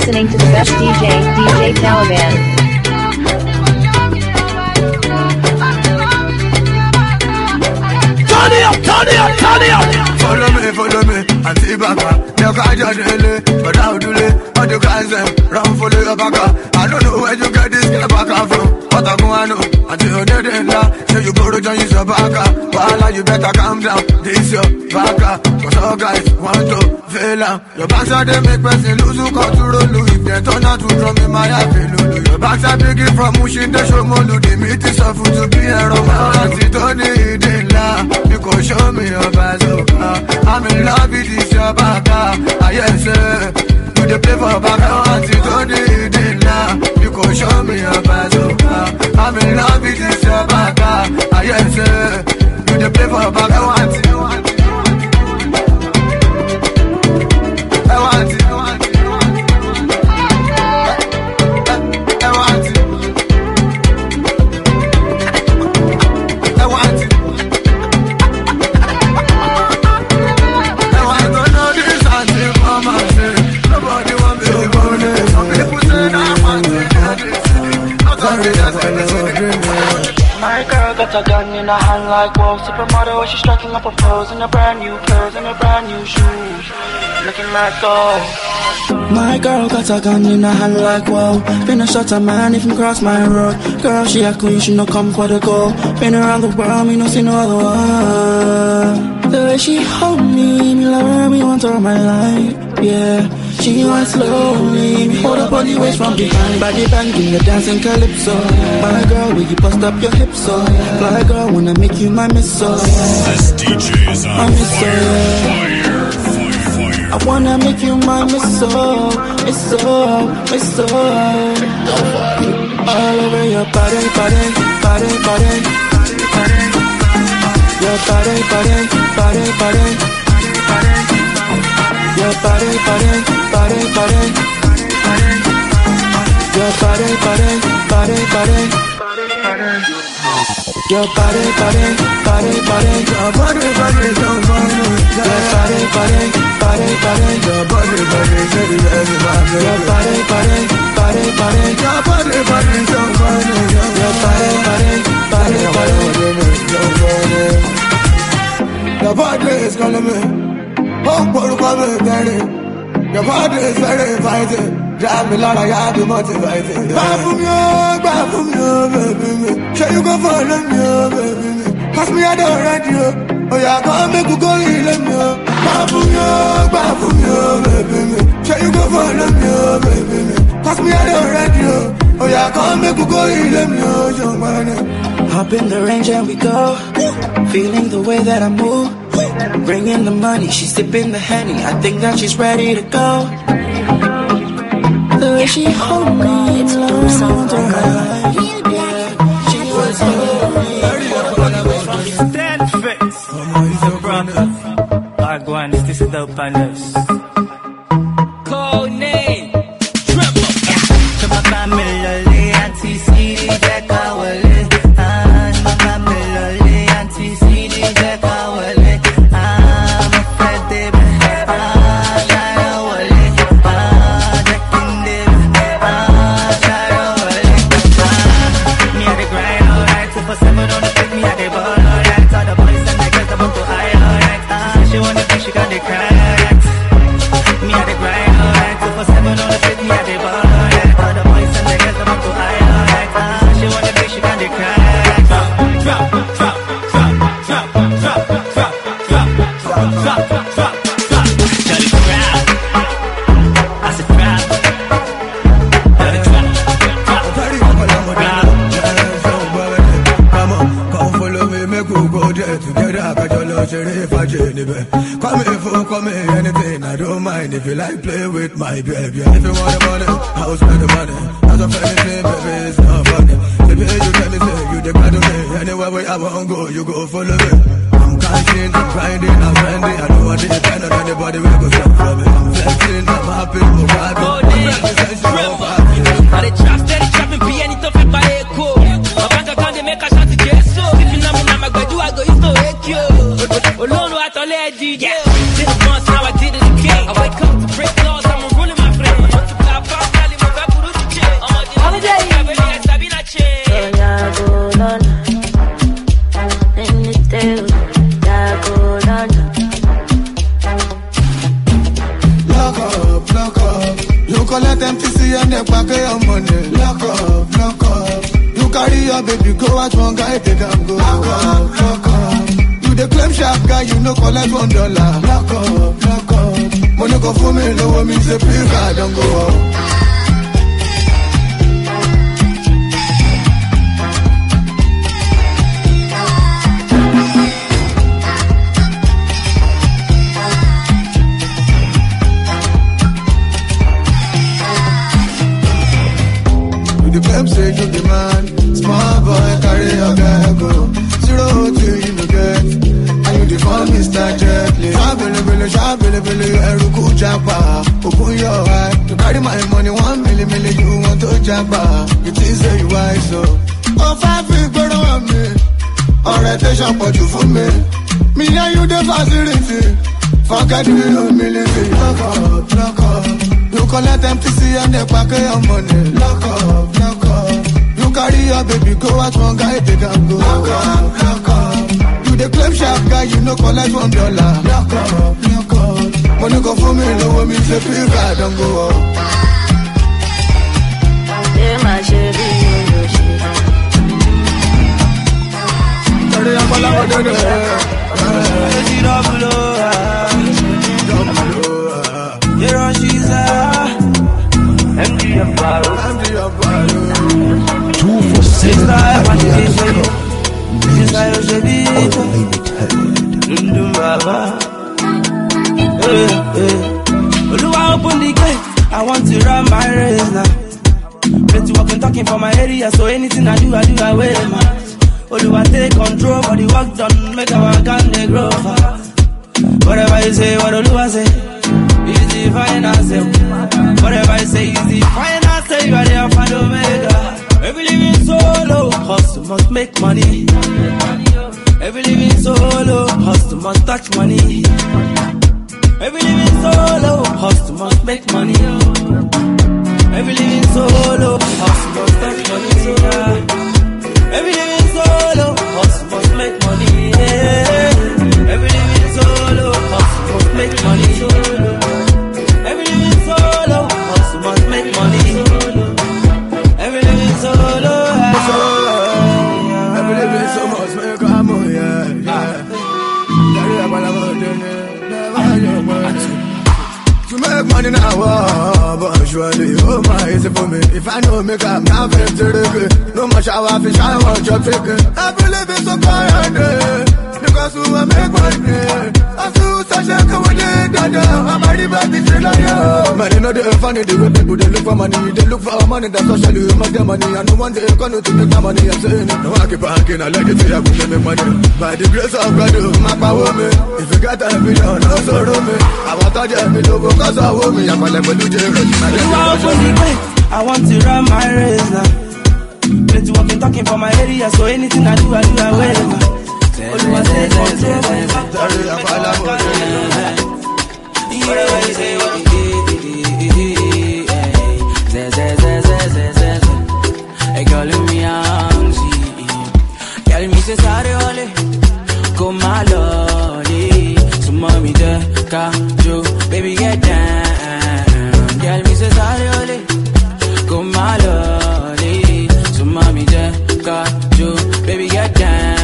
Speaker 7: listening to the best D J, D J Taliban.
Speaker 11: Turn it up, turn it up, turn it up. Follow me, follow me, and see Baka. You can't just delay, but how do they? All the guys them run for the Baka. I don't know where you get this guy Baka from, but I go I know. Until you're dead and now, so you go to join your Baka. While you better calm down, this your Baka. Cause all guys want to fail out. Your backside they make person lose who control you. If they turn out to drum in my happy lulu. Your backside begin from Mushin, they show more Lulu. They meet is of to be a romance. It don't need it now. You can show me your bazooka. I'm in love with this your Baka. Ah yes sir, you the play for Baka. It don't need it now. You can show me your bazooka. I'm in love with this your Baka. Ah yes sir, you the play for Baka. I want it, I want it, I want it, I want it, I want it, I want it.
Speaker 1: My girl got a gun in her hand like whoa. Supermodel when she striking up a pose in a brand new clothes and a brand new shoes, looking like gold.
Speaker 22: My girl got a gun in her hand like whoa. Been a shot a man if you cross my road. Girl, she a queen, she no come for the goal. Been around the world, me no see no other one. The way she hold me, me love her, me want her my life. Yeah, she wants slowly. Me hold up on the waist from behind, body banging, the dancing calypso. My girl, will you bust up your hips so? Fly girl, wanna make you my missile.
Speaker 2: This D J is on fire, fire, fire, fire.
Speaker 22: I wanna make you my missile, missile, missile. All over your body, body, body, body, body. Your body, body, body, body, body. Your body, body, body, body, body. Your body, body, body, body, body. Your body, body, body, body. Your body, body, don't body. Your body, body, body, body. Your body, body, baby, everybody. Your body, body, body, body. Your body, body, don't body. Your body, body, body, body. Your body. Your body is calling me. Oh, what do I do? Your body is very fighting. Drive me like I be motivated. Buy from you, buy from you, baby. Show you go for them, you, baby. Pass me out the radio. Oh, yeah, come make you go in them, you. Buy from you, buy from you, baby. Show you go for them, you, baby. Pass me out the radio. Oh, yeah, come make you go in them, you, young man. Hop in the range and we go. Feeling the way that I move. Bringing the money, she's sipping the Henny. I think that she's ready to go. The way she hold me, it's love sounds alright. She was me.
Speaker 1: Stand fix. So brother, I go on, this is the panels. Code name, Tremble. Tremble family, Auntie C D, Jack Howley. And my family, Auntie C D, Jack Howley.
Speaker 11: If you like, play with my baby. If you want the money, I'll spend the money. As of anything, baby, it's not funny. Baby, you tell me, say, you the kind of me. Anywhere where I won't go, you go follow me. I'm cashing, I'm grinding, I'm grinding. I don't want to depend on anybody who go stop from me. I'm flexing, I'm happy, I'm happy.
Speaker 1: I dey trap, steady trapping, be anything for my echo. My bank account, they make a shot to get so. If you know me, now my God, do I go, you go echo. Alone, I don't let you, yeah. This month, now I did it again. I wake up to break laws, I'm rolling my friend.
Speaker 11: let them see and they pack your money. Lock up, lock up. You carry your baby, go out one guy, they can go. Lock up, lock up. You the claim sharp guy, you know collect one dollar. Lock up, lock up. Money go for me, low me say pick, I don't go out. You claim say you the man, small boy carry your guy go. Zero till you no get, and you the form Mister Jetly. Shabele bele, shabele bele, you eruku japa. Open your eye, you carry my money one million million, you want to japa. You think say you wise so? Oh five big brother on me, orientation put you for me. Me and you the facility, forget the humility. Lock up, lock up. You collect M T C and they pack your money. Lock up, lock up. You carry your baby, go out one guy, they can go. Lock up, lock up. You the claim sharp guy, you know collect one dollar. Lock up, lock up. Money go for me, low me say pick, I don't go up. Yeah, my shit, you shit. Carry up all over the
Speaker 22: Here she's a M D of Baro, M D of Baro. Two for six. Open the gate. I want to run my race now. Plenty walking, talking for my area, so anything I do, I do, I wear man. Oluwa take control, but the work done, make our can they grow far. Whatever you say, what Oluwa say. Easy finance, whatever I say, easy finance, you are the alpha and omega. Every living solo, hustle must make money. Every living solo, hustle must touch money. Every living solo, hustle must make money. Every living solo, hustle must touch money. Every living solo, hustle must make money. Every living solo, hustle must make money. Every living solo, hustle must make money. Every living solo,
Speaker 11: every living so must make money. Yeah, to make money now, but surely, oh my, is it for me? If I know make up now, no more shower fish, I want your chicken. Every living so quiet, because who I make money. I feel such a coward, I'm already back to the lion. Man, you know they're funny, the way people they look for money, they look for money, that's socially, you must get money. I know one day you're going to make my money, I'm saying it. No, I keep banking, I like it, I will make money. By the grace of God, my power, me. If you got a million, no sorrow, me. I want to get me logo, cause I want me, I'm a level to jail.
Speaker 22: I want to run my race now. Plenty walking, talking for my area, so anything I do, I do, I wear man. Oluwa take control, sorry, I fall out. Whatever you say, what you say, say, say, say, say, say, say, say. Girl, me anxious. Girl, me say sorry, ole. Come my lolly. So mommy, the car, Joe, baby, get down. Girl, me say sorry, ole. Come my lolly. So mommy, the car, Joe, baby, get down.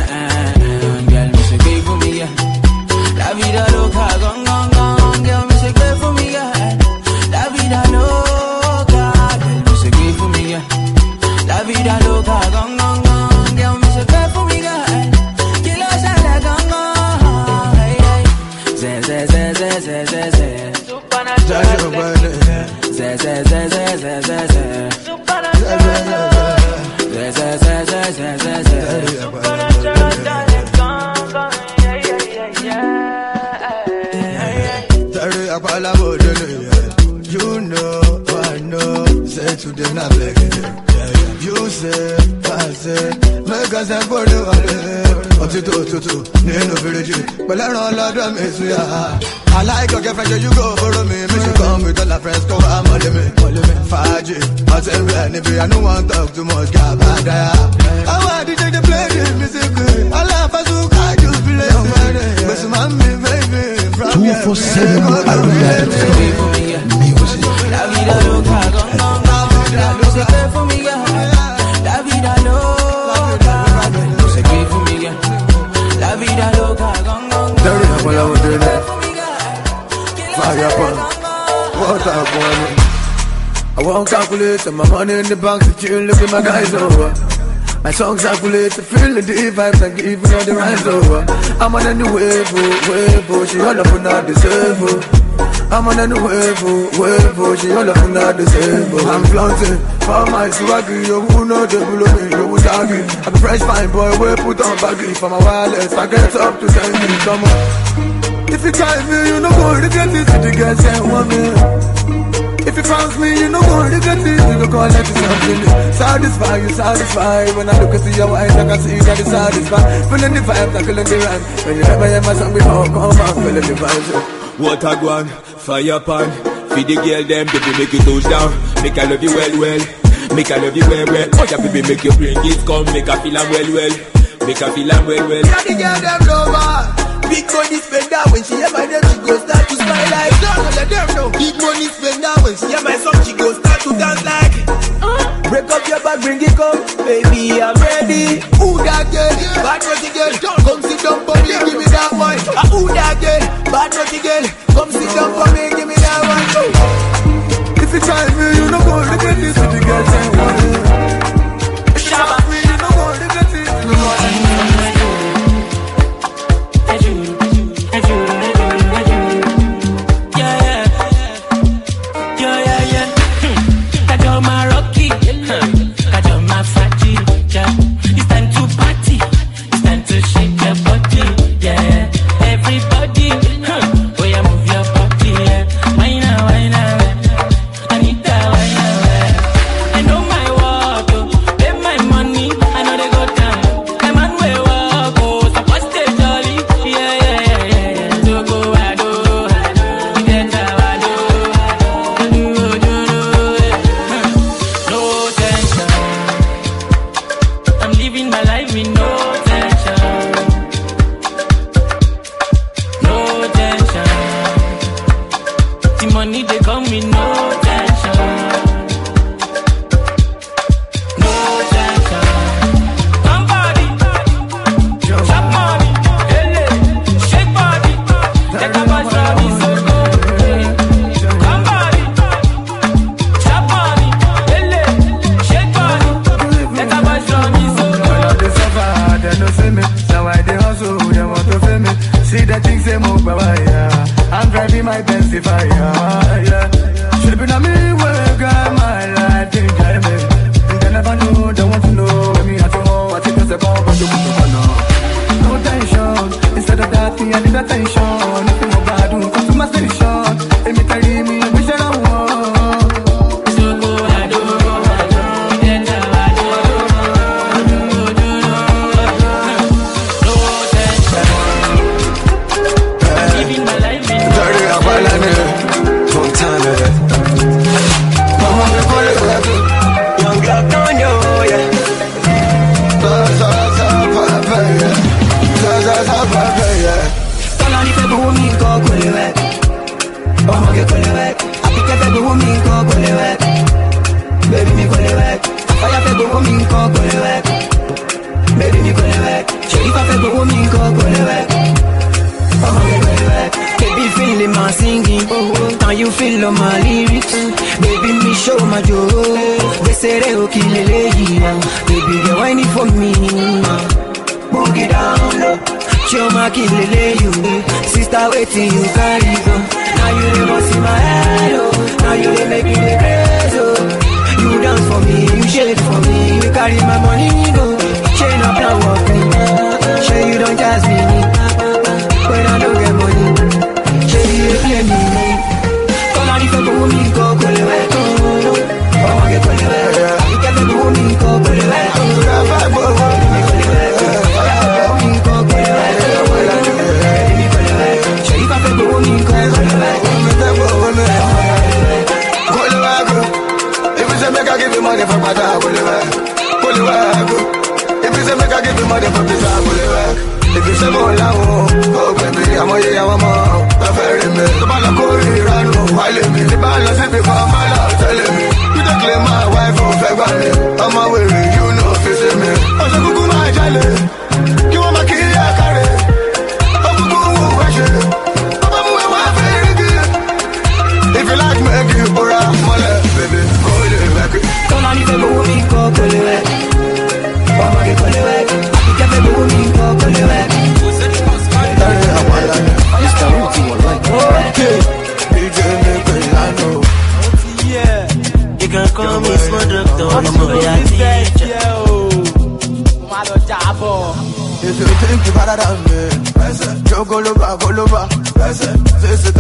Speaker 22: La vida loca, gong, gong, gong. Girl, me say great for me, yeah. La vida loca. Girl, me say great for me, yeah. La vida loca, gong, gong, gong. Girl, me say great for me, yeah. Kill us at the gong, gong. Hey, hey. Zé, zé, zé, zé, zé, zé, zé. Supernatural. Zé, zé, zé, zé, zé, zé, zé. Supernatural. Zé, zé, zé, zé, zé, zé, zé. Supernatural.
Speaker 11: You know, I know, say to them not like it. You say, I say, make us a body on it. What's it to, to, to, Nino Village, but I don't love them, it's ya. I like your girlfriend, you go for me. Me should come with all the friends, go, I'm all in me. Faji, I tell me, anyway, I don't want to talk too much, God, bad, I want to take the play, the music, I love us who got you play, but some of me, baby.
Speaker 22: two four seven Arena Music.
Speaker 11: La vida loca,
Speaker 3: fire upon. What I want. I won't calculate my money in the bank to chill, look at my guys over. My songs circulate to feel the vibes and give all the rise over. I'm on a new wave, oh, wave, oh, she all up on that deserve, oh. I'm on a new wave, oh, wave, oh, she all up on that deserve, oh. I'm flaunting for my swaggy, you who know the below me, you who doggy. I'm a fresh fine boy, we put on baggy for my wireless, I get up to ten me, come on. If you try me, you know go to get it, the girls say want me. If you promise me, you know go to get it, you go let it something. Satisfy, you satisfy. When I look into your eyes, I can see that it's satisfied. Feeling the vibes, I'm feeling the rhyme. When you ever hear my song before, come on, feeling the vibes.
Speaker 5: What I want, fire pan. Feed the girl them, baby make you touch down. Make I love you well, well. Make I love you well, well. Oh yeah, baby make you bring it, come. Make I feel I'm well, well. Make I feel I'm well, well.
Speaker 3: Yeah, the girl them over. Big money spender, when she hear my name, she go start to smile like. Don't let them know. Big money spender, when she hear my song, she go start to dance like. Uh, break up your back, bring it come, baby, I'm ready. Who that girl? Bad naughty girl, come sit down for me, give me that one. Uh, who that girl? Bad naughty girl, come sit down for me, give me that one. Oh. If you try me, you know go look at this with the girls and one. If you try me, you know go look at this.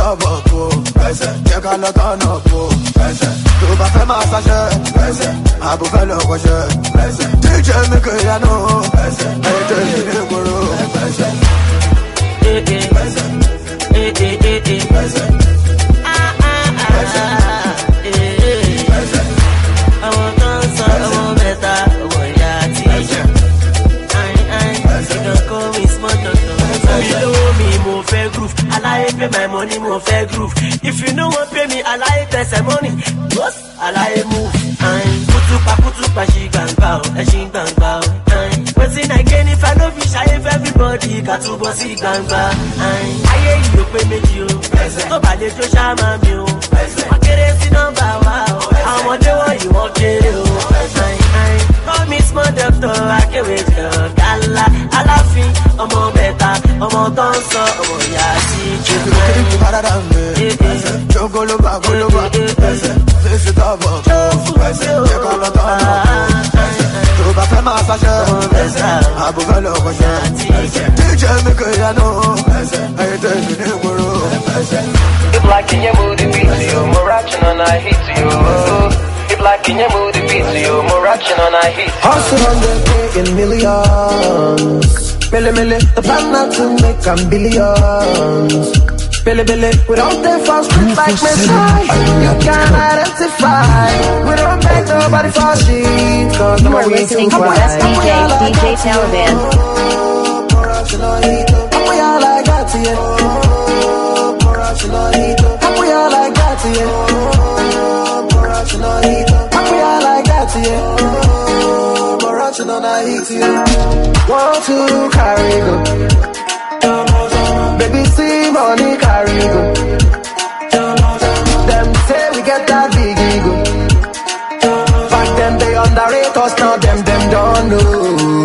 Speaker 3: top up, oh. Check out the turn up, oh. To ba fe massage, abu fe lo wash. D J make it ya know. Hey, tell me the guru.
Speaker 6: Eh eh eh eh eh eh. Ah ah ah. Eh eh. I want dance, I want better, I want yati. Ai ai, you don't call me smart doctor. You know me, mo fair groove. I like pay my money, mo fair groove. If you know what pay me, I like testimony. Boss, I like move. Ai, putu pa putu pa she gang bao, e she gang bao. Ai, wetin I gain if I no fish, I have everybody got to bossy gang bao. Ai, aye you pay me you. To ba le jo shama mi o. Akere si number wa o. Àwọn de won you won kere o. Ai ai, call me smart doctor, I can't wait to gala. Alafin, ọmọ beta, ọmọ ton so, ọmọ ya si ju. Jogoloba, goloba, this is top up. Check out the turn up. To ba fe massage, abu fe lo wash. D J make it ya know. Hey, tell me the guru.
Speaker 8: If like in your mood, it beats you. More action on I hit you. If like in your mood, it beats you. More action on I hit you.
Speaker 9: Hustle on the day in millions. Billy, billy, the plan not to make them billions. Billy, Billy, we don't take for street like Messiah. You can't identify. We don't beg nobody for shit. Cause
Speaker 7: you are listening to the best D J, D J Taliban.
Speaker 9: We all like that, yeah. We all like that, yeah. We all like that, yeah. One, two, carry go. Baby, see money carry go. Them say we get that big ego. Back then they underrate us, now them, them don't know.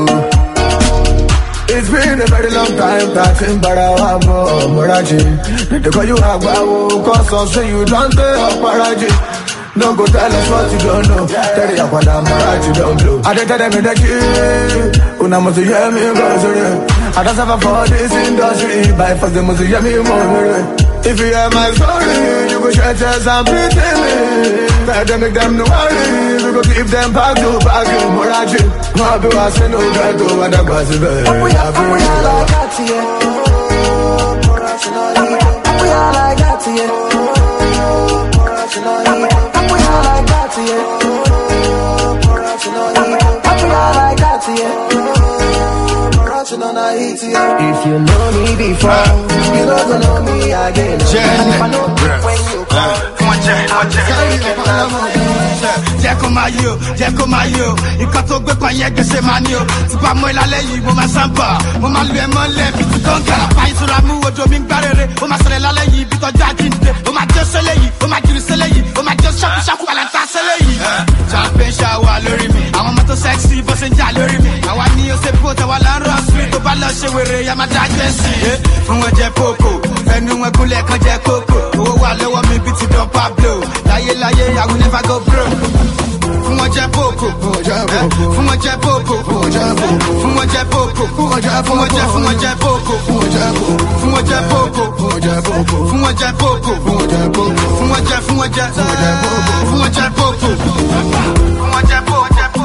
Speaker 3: It's been a very long time talking about our Moraji. They call you Agbawo, cause some say you don't pay up Paraji. No go tell us what you don't know. Tell you what I'm Moraji don't blow. I did tell them in the key. Una must hear me go. I don't suffer for this industry. By force they must hear me more. If you hear my story, you go share chest and pretend me. Tell them make them no worry. We go keep them back to back in Moraji. My people are saying no get to what I'm going to do.
Speaker 9: We are like that, yeah. We are like that, yeah. We are like that, yeah. We are like that, yeah. If you know me before, you don't know me again. And if I know when you come,
Speaker 23: jẹ́ kó máa yí o, jẹ́ kó máa yí o. Nǹkan tó gbé kan yẹn gbèsè máa ní o. Tí bá mọ́ ìlàlẹ́ yìí, mo máa sábà. Mo máa lu ẹ̀ mọ́lẹ̀ bí ti kọ́ńkà. Báyìí sọ̀rọ̀ mú ojú mi ń gbá rere. Ó máa sọ̀rọ̀ lálẹ́ yìí bí tọ́jú àjíǹde. Ó máa jẹ́ sẹ́lẹ̀ yìí, ó máa jìrì sẹ́lẹ̀ yìí. Ó máa jẹ́ ṣàkúṣàkú àlàntà sẹ́lẹ̀ yìí. Champagne ṣàwà lórí mi. Àwọn ọmọ tó sẹ́ksì bó ṣe ń jà lórí mi. Àwa ní o ṣe bó tẹ̀wá lọ́rọ̀ sí. Tó bá lọ ṣe wèrè, yá máa dájẹ́ sí. Fún wọn jẹ kókò, ẹnu wọn gúnlẹ̀ kan jẹ kókò. Owó wà lọ́wọ́ mi bí ti dán Pablo. Láyé láyé, I will never go broke. Fún wọn jẹ kókò, fún wọn jẹ kókò, fún wọn jẹ kókò, fún wọn jẹ fún wọn jẹ kókò, fún wọn jẹ fún wọn jẹ fún wọn jẹ kókò, fún wọn jẹ fún wọn jẹ kókò, fún wọn jẹ kókò, fún wọn jẹ kókò, fún wọn jẹ kókò, fún wọn jẹ fún wọn jẹ fún wọn jẹ kókò, fún wọn jẹ kókò, fún wọn jẹ kókò.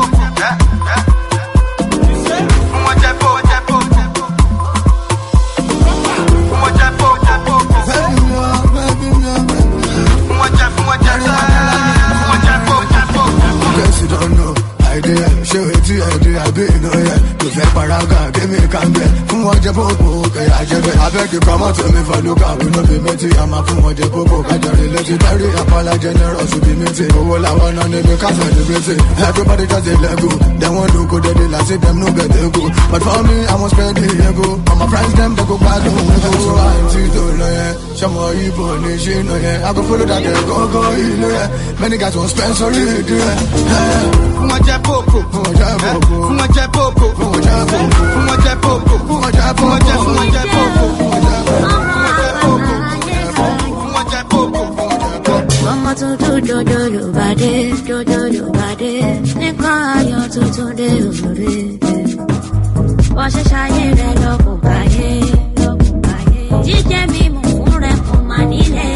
Speaker 3: Show it to you, I've been on ya. To say paraga, give me a candle. From what you popo, okay, I just I beg you come out to me for look out. We know be me too, I'm a from what you popo. I just let you carry a pala generous to be me too. Oh, I want to name because I celebrate. Everybody just a let go. They want to go, they like say them no get they go. But for me, I won't spend the ego. All my friends, them, they go back home. We go so I'm Tito, no, yeah. Some more evil nation, no, yeah. I go follow that, they go, go, you know, yeah. Many guys won't spend, so you do, yeah.
Speaker 23: Fún wọn jẹ kókò, fún wọn jẹ kókò, fún wọn jẹ kókò, fún wọn jẹ kókò, fún wọn jẹ kókò, fún wọn jẹ fún wọn jẹ fún wọn jẹ kókò, fún wọn jẹ kókò, fún wọn jẹ kókò.
Speaker 19: Ọmọ tuntun jọjọ Yorùbá dé, jọjọ Yorùbá dé, nìkan ayọ̀ tuntun dé òrùlé dé. Wọ́n ṣe ṣayé rẹ̀ lọ́kùn báyé, lọ́kùn báyé. Jíjẹ mímu fún rẹ̀ kò má nílé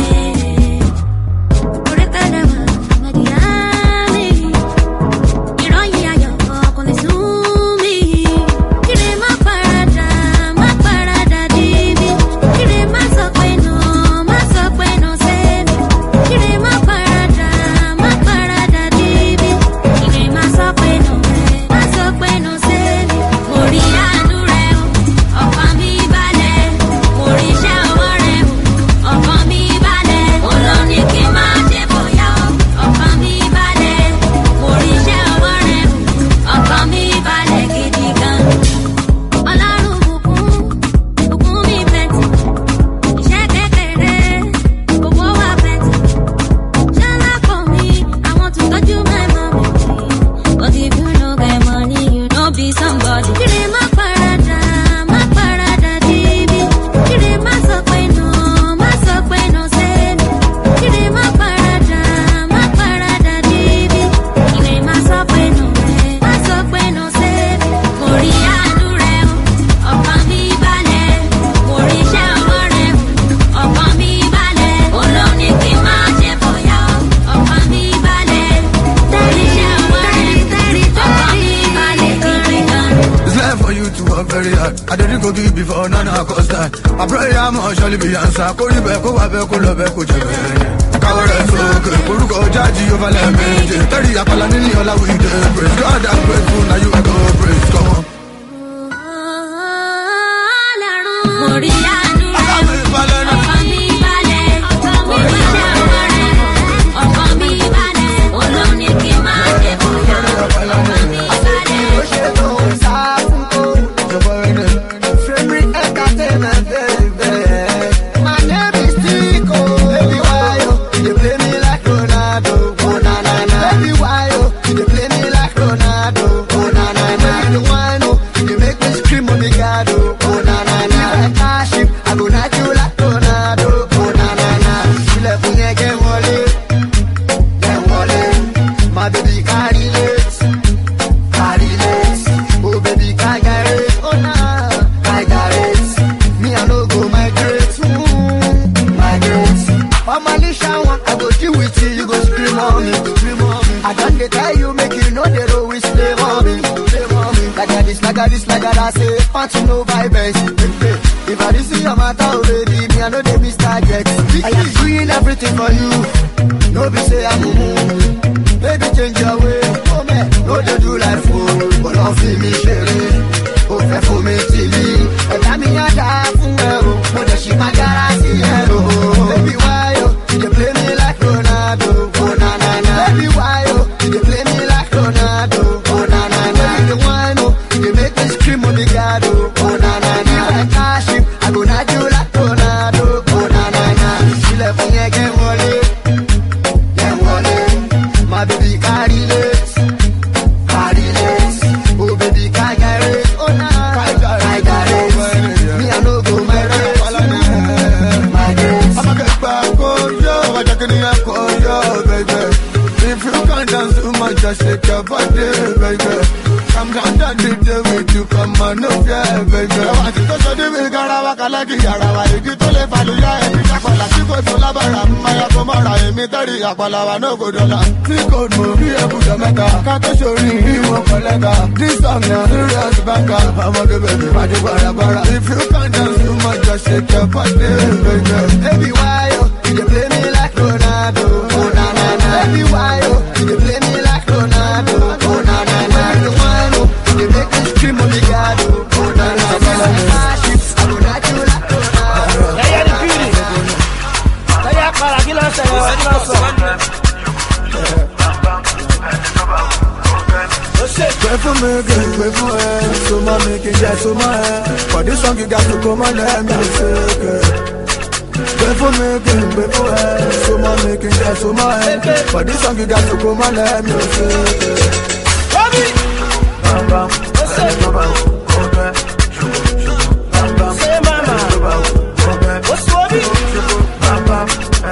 Speaker 11: go give before Nana Costa. I pray I'm on surely be answer. Go you back, go back, go back, go back. Cover us okay. Go go judge you over the minute. Thirty apala nini all we do. Praise God, I'm grateful. Now you go praise. Come on. If I see your matter already, me I know they miss target. I am doing everything for you. No be say I'm mm, baby change your way. Oh man, no they do like fool, but don't feel me share. Oh fair for me T V. And I mean I die for me. But the shit my guarantee. Baby why you you play me like Ronaldo? Oh na na na. Baby why you you play me like Ronaldo? Oh na na na. Baby the one oh you make me scream on the God. Oh na na na. I go not do like Ronaldo, oh na na na. She left me again, wole, again wole. My baby carry legs, carry legs. Oh baby carry legs, oh na, carry legs. Me I no go my race, my race. I'ma get back on yo, I just can't go yo, baby. If you can't dance too much, just shake your body, baby. I'm down that D J with you, come on, no yeah, baby. I want to go to the Vigara, Wakalaki, Yarawa, you to live Aluya, and Picapola, you go to Labara, Maya Pomara, Emitari, Apalawa, no good dollar. Three code movie, I put a meta, Kakashori, he won't collect. This song now, serious banker, I'm a baby, Maju Barabara. If you can't dance too much, just shake your body, baby. Baby, why you play me like Ronaldo? Oh, na na na. Baby, why you play me like Ronaldo? Oh, na na na. They make me scream on the God. Oh, na na na. I go not do like Ronaldo.
Speaker 20: Yeah, yeah, the beauty. Yeah, yeah, para que lança,
Speaker 11: pray for me, girl, pray for her. So my making just so my hair. For this song you got to come and let me say, girl. Pray for me, girl, pray for her. So my making just so my hair. For this song you got to come and let me say, girl.
Speaker 20: Bobby.
Speaker 11: Bam bam, say
Speaker 20: mama, what's Bobby?
Speaker 11: Bam bam,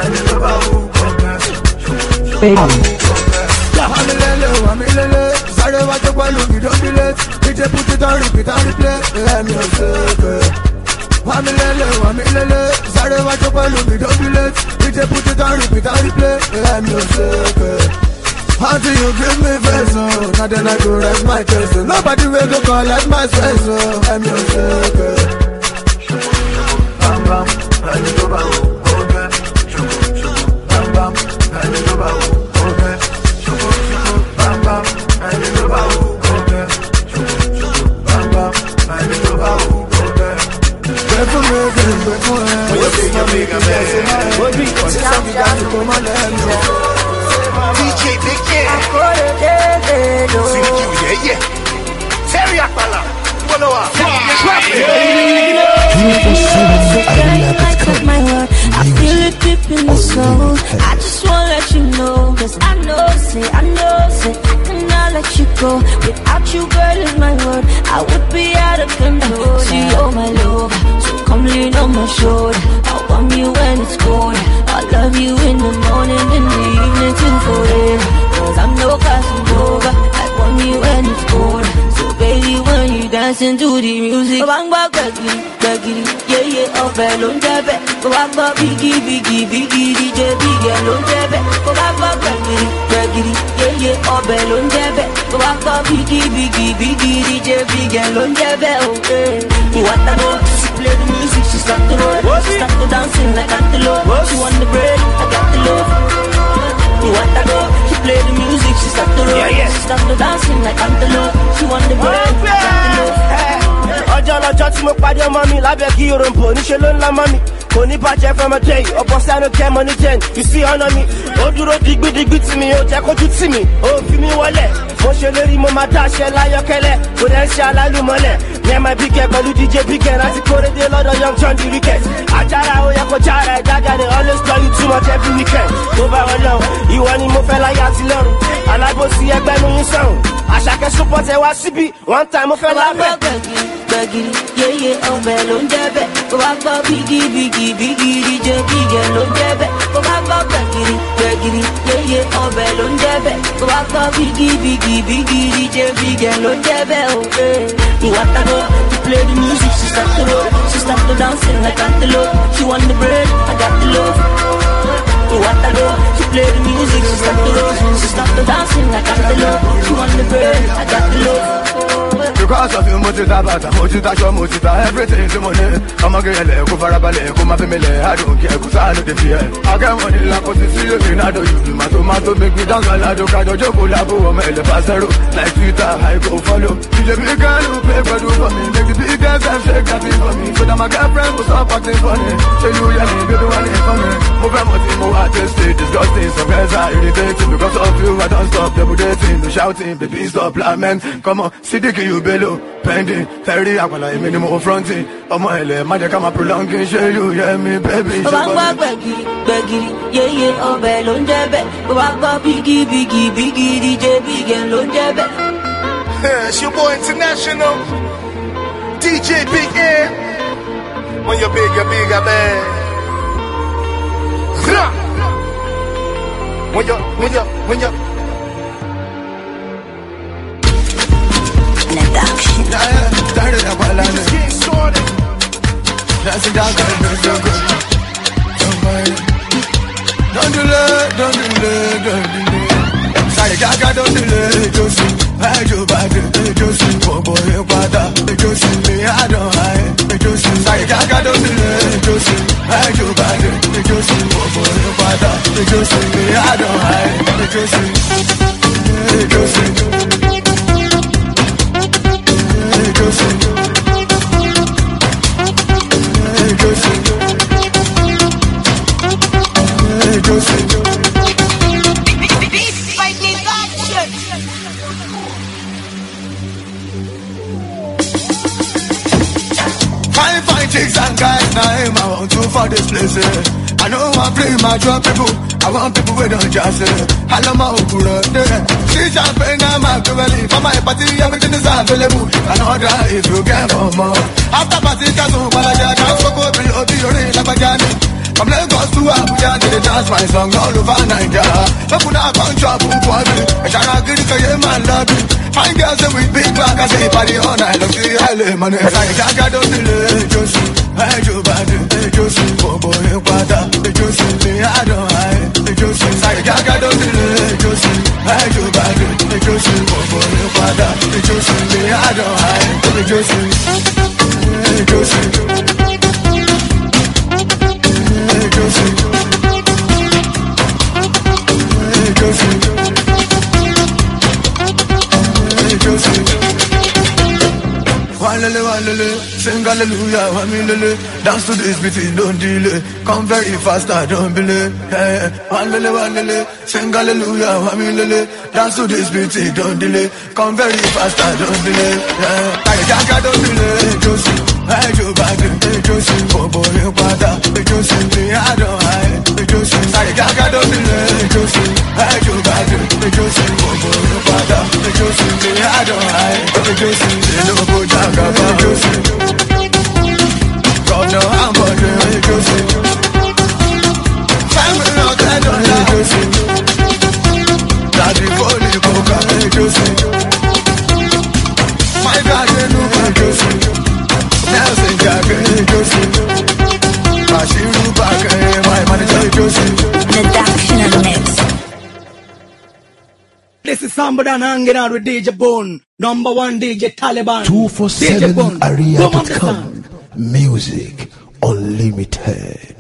Speaker 20: baby.
Speaker 11: Amilele, amilele, sorry what you want to do, don't be late. D J put it on repeat and replay, let me say it. Amilele, amilele, sorry what you want to do, don't be late. D J put it on repeat and replay, let me say it. Until you give me face, oh, now then I go rest my case, oh. Nobody will go collect my space, oh, let me say it. Bam bam, let me go back, okay. Bam bam, let me go back, okay. Bam bam, let me go back, okay. Bam bam, let me go back, okay. Pray for me, pray for me. What you think, bigger man? What we got? Something got to come and let me know. D J Big Yeah.
Speaker 14: C D Q, yeah, yeah. Terry Akbala. Follow up.
Speaker 19: I cut my word. I feel it deep in the soul. I just wanna let you know, cause I know, say, I know, say, I cannot let you go. Without you, girl, is my word, I would be out of control. See, oh my love, so come lean on my shoulder. I want you when it's cold. I love you in the morning, in the evening, till forever. Cause I'm no Casanova. I want you when it's cold. So baby, when you dancing to the music, bang bang baggy, baggy, yeah yeah, oh bello jebe, go bang bang biggie biggie biggie D J biggie bello jebe, go bang bang baggy, baggy, yeah yeah, oh bello jebe, go
Speaker 6: wá gbọ́ bígí bígí bígí D J Big ló ń jẹ́ bẹ́ẹ̀ o. Ìwà tago, she play the music, she start to roll, she start to dancing like antelope. She want the bread, I got the love. Ìwà tago, she play the music, she start to roll, yeah, yeah. She start to dancing like antelope. She want the bread, I got the love.
Speaker 20: Ọjọ́ lọ́jọ́ tí mo pàdé ọmọ mi lábẹ́ kí òròǹbó níṣẹ́ ló ń la mọ́ mi. Kò ní bàjẹ́ from a day, ọ̀pọ̀ sáré kẹ́ mọ́ ní ten, you see ọ̀nà mi. Ó dúró digbidigbi tì mí, ó jẹ́ kójú tì mí, ó fi mí wọlé. Mo ṣe lérí mo máa dáṣẹ́ láyọ̀kẹ́lẹ́, kò dẹ́ ń ṣe alálùmọ́lẹ̀. Yẹn máa bí kẹ́ pẹ̀lú D J Big láti kórèdé lọ́dọ̀ Young John the Wicked. Àjàrà ó yẹ kó jára ẹ̀ dága they always tell you too much every weekend. Mo bá wọn lọ, ìwọ ni mo fẹ́ láyé àti lọ́run. Alábòsí ẹgbẹ́ nu yín sọ̀rùn. Àṣàkẹ́ súpọ̀ tẹ wá síbí, one time mo fẹ́ lábẹ́.
Speaker 6: Gbẹ̀gìrì yéyé ọbẹ̀ ló ń jẹ́ bẹ́ẹ̀. Kó bá gbọ́ bígí bígí bígí D J Big ló ń jẹ́ bẹ́ẹ̀. Kó bá gbọ́ gbẹ̀gìrì gbẹ̀gìrì yéyé ọbẹ̀ ló ń jẹ́ bẹ́ẹ̀. Kó bá gbọ́ bígí bígí bígí D J Big ló ń jẹ́ bẹ́ẹ̀ o. Ìwà tago, she play the music, she start to roll, she start to dancing like antelope. She want the bread, I got the love. Ìwà tago, she play the music, she start to roll, she start to dancing like antelope. She want the bread, I got the love.
Speaker 3: Because of you, mo ti ta bàtà, mo ti taṣọ, mo ti ta everything tí mo ní. Ọmọ gẹ̀yẹ̀lẹ̀ kó farabalẹ̀ kó má fi mi lẹ̀, I don't care kó sáà ló dé fi ẹ̀. Akẹ́wọ̀n ní la kò sí sí èmi náà do you be my tomato make me dance alado kájọ jókòó lábò ọmọ ẹ̀lẹ́ pàṣẹrò like Twitter I go follow. D J Big you play pẹ̀lú for me, make the big girls dem shake that thing for me. So that my girlfriend go stop acting funny. Ṣé you hear me, baby, wọ́n ní fún mi? Mo fẹ́ mọ̀ tí mo wá tasty, disgusting, some girls are irritating. Because of you I don't stop double dating, no shouting, baby stop lament. Come on, Sidiki you below, pending, thirty àpàlà èmi ni mo fronting. Ọmọ ẹ̀lẹ́ má jẹ́ ká máa prolonging, ṣé you hear me, baby?
Speaker 6: Ó bá gbọ́ gbẹ̀gìrì gbẹ̀gìrì yéyé ọbẹ̀ ló ń jẹ́ bẹ́ẹ̀. Ó bá gbọ́ bígí bígí bígí D J Big ló ń jẹ́ bẹ́ẹ̀.
Speaker 14: Yeah, it's your boy International D J Big Air. When you're big, you're big, man. When you're, when you're, when you're.
Speaker 3: Just getting started. Don't delay, don't delay, don't delay. Sorry, Gaga, don't delay, just I do bad, just for boy, father, just me, I don't hide, just sorry, Gaga, don't delay, just I do bad, just for boy, father, just me, I don't hide, just just Fine, fine chicks and guys, now I want to for this place. I know I play my drum people. I want people with don't just say hello my okura. See champagne and macaroni for my party, everything is available. And order if you get more. After party, kazu balaja, dance for go below the ori la bajani. From Lagos to Abuja, they dance my song all over Nigeria. But when I come to Abu Dhabi, I shall not get it, man love it. Fine girls with big back, I say party all night, look see highly money. I can't don't delay, just I do bad, just for boy, father, just me, I don't hide, just I can't don't delay, just I do bad, just for boy, father, just me, I don't hide, just just Walele, walele, sing hallelujah, wamilele. Dance to this beat, don't delay. Come very fast, I don't believe. Yeah, walele, walele, sing hallelujah, wamilele. Dance to this beat, don't delay. Come very fast, I don't believe. Yeah, I can't, don't delay. Just, I do bad, just for boy, father, just me, I don't hide. Just, I can't, don't delay. Just, I do bad, just for boy, father, just me, I don't hide. Just, they don't go down. God no I'm body Josie. Family not I don't like Josie. Daddy Foley Boca Josie. My God they know my Josie. Nelson Jack Josie. Bashiru Back my manager Josie.
Speaker 22: Cambodia hanging out with D J Bone. Number one D J Taliban.
Speaker 10: two four seven area dot com. Music Unlimited.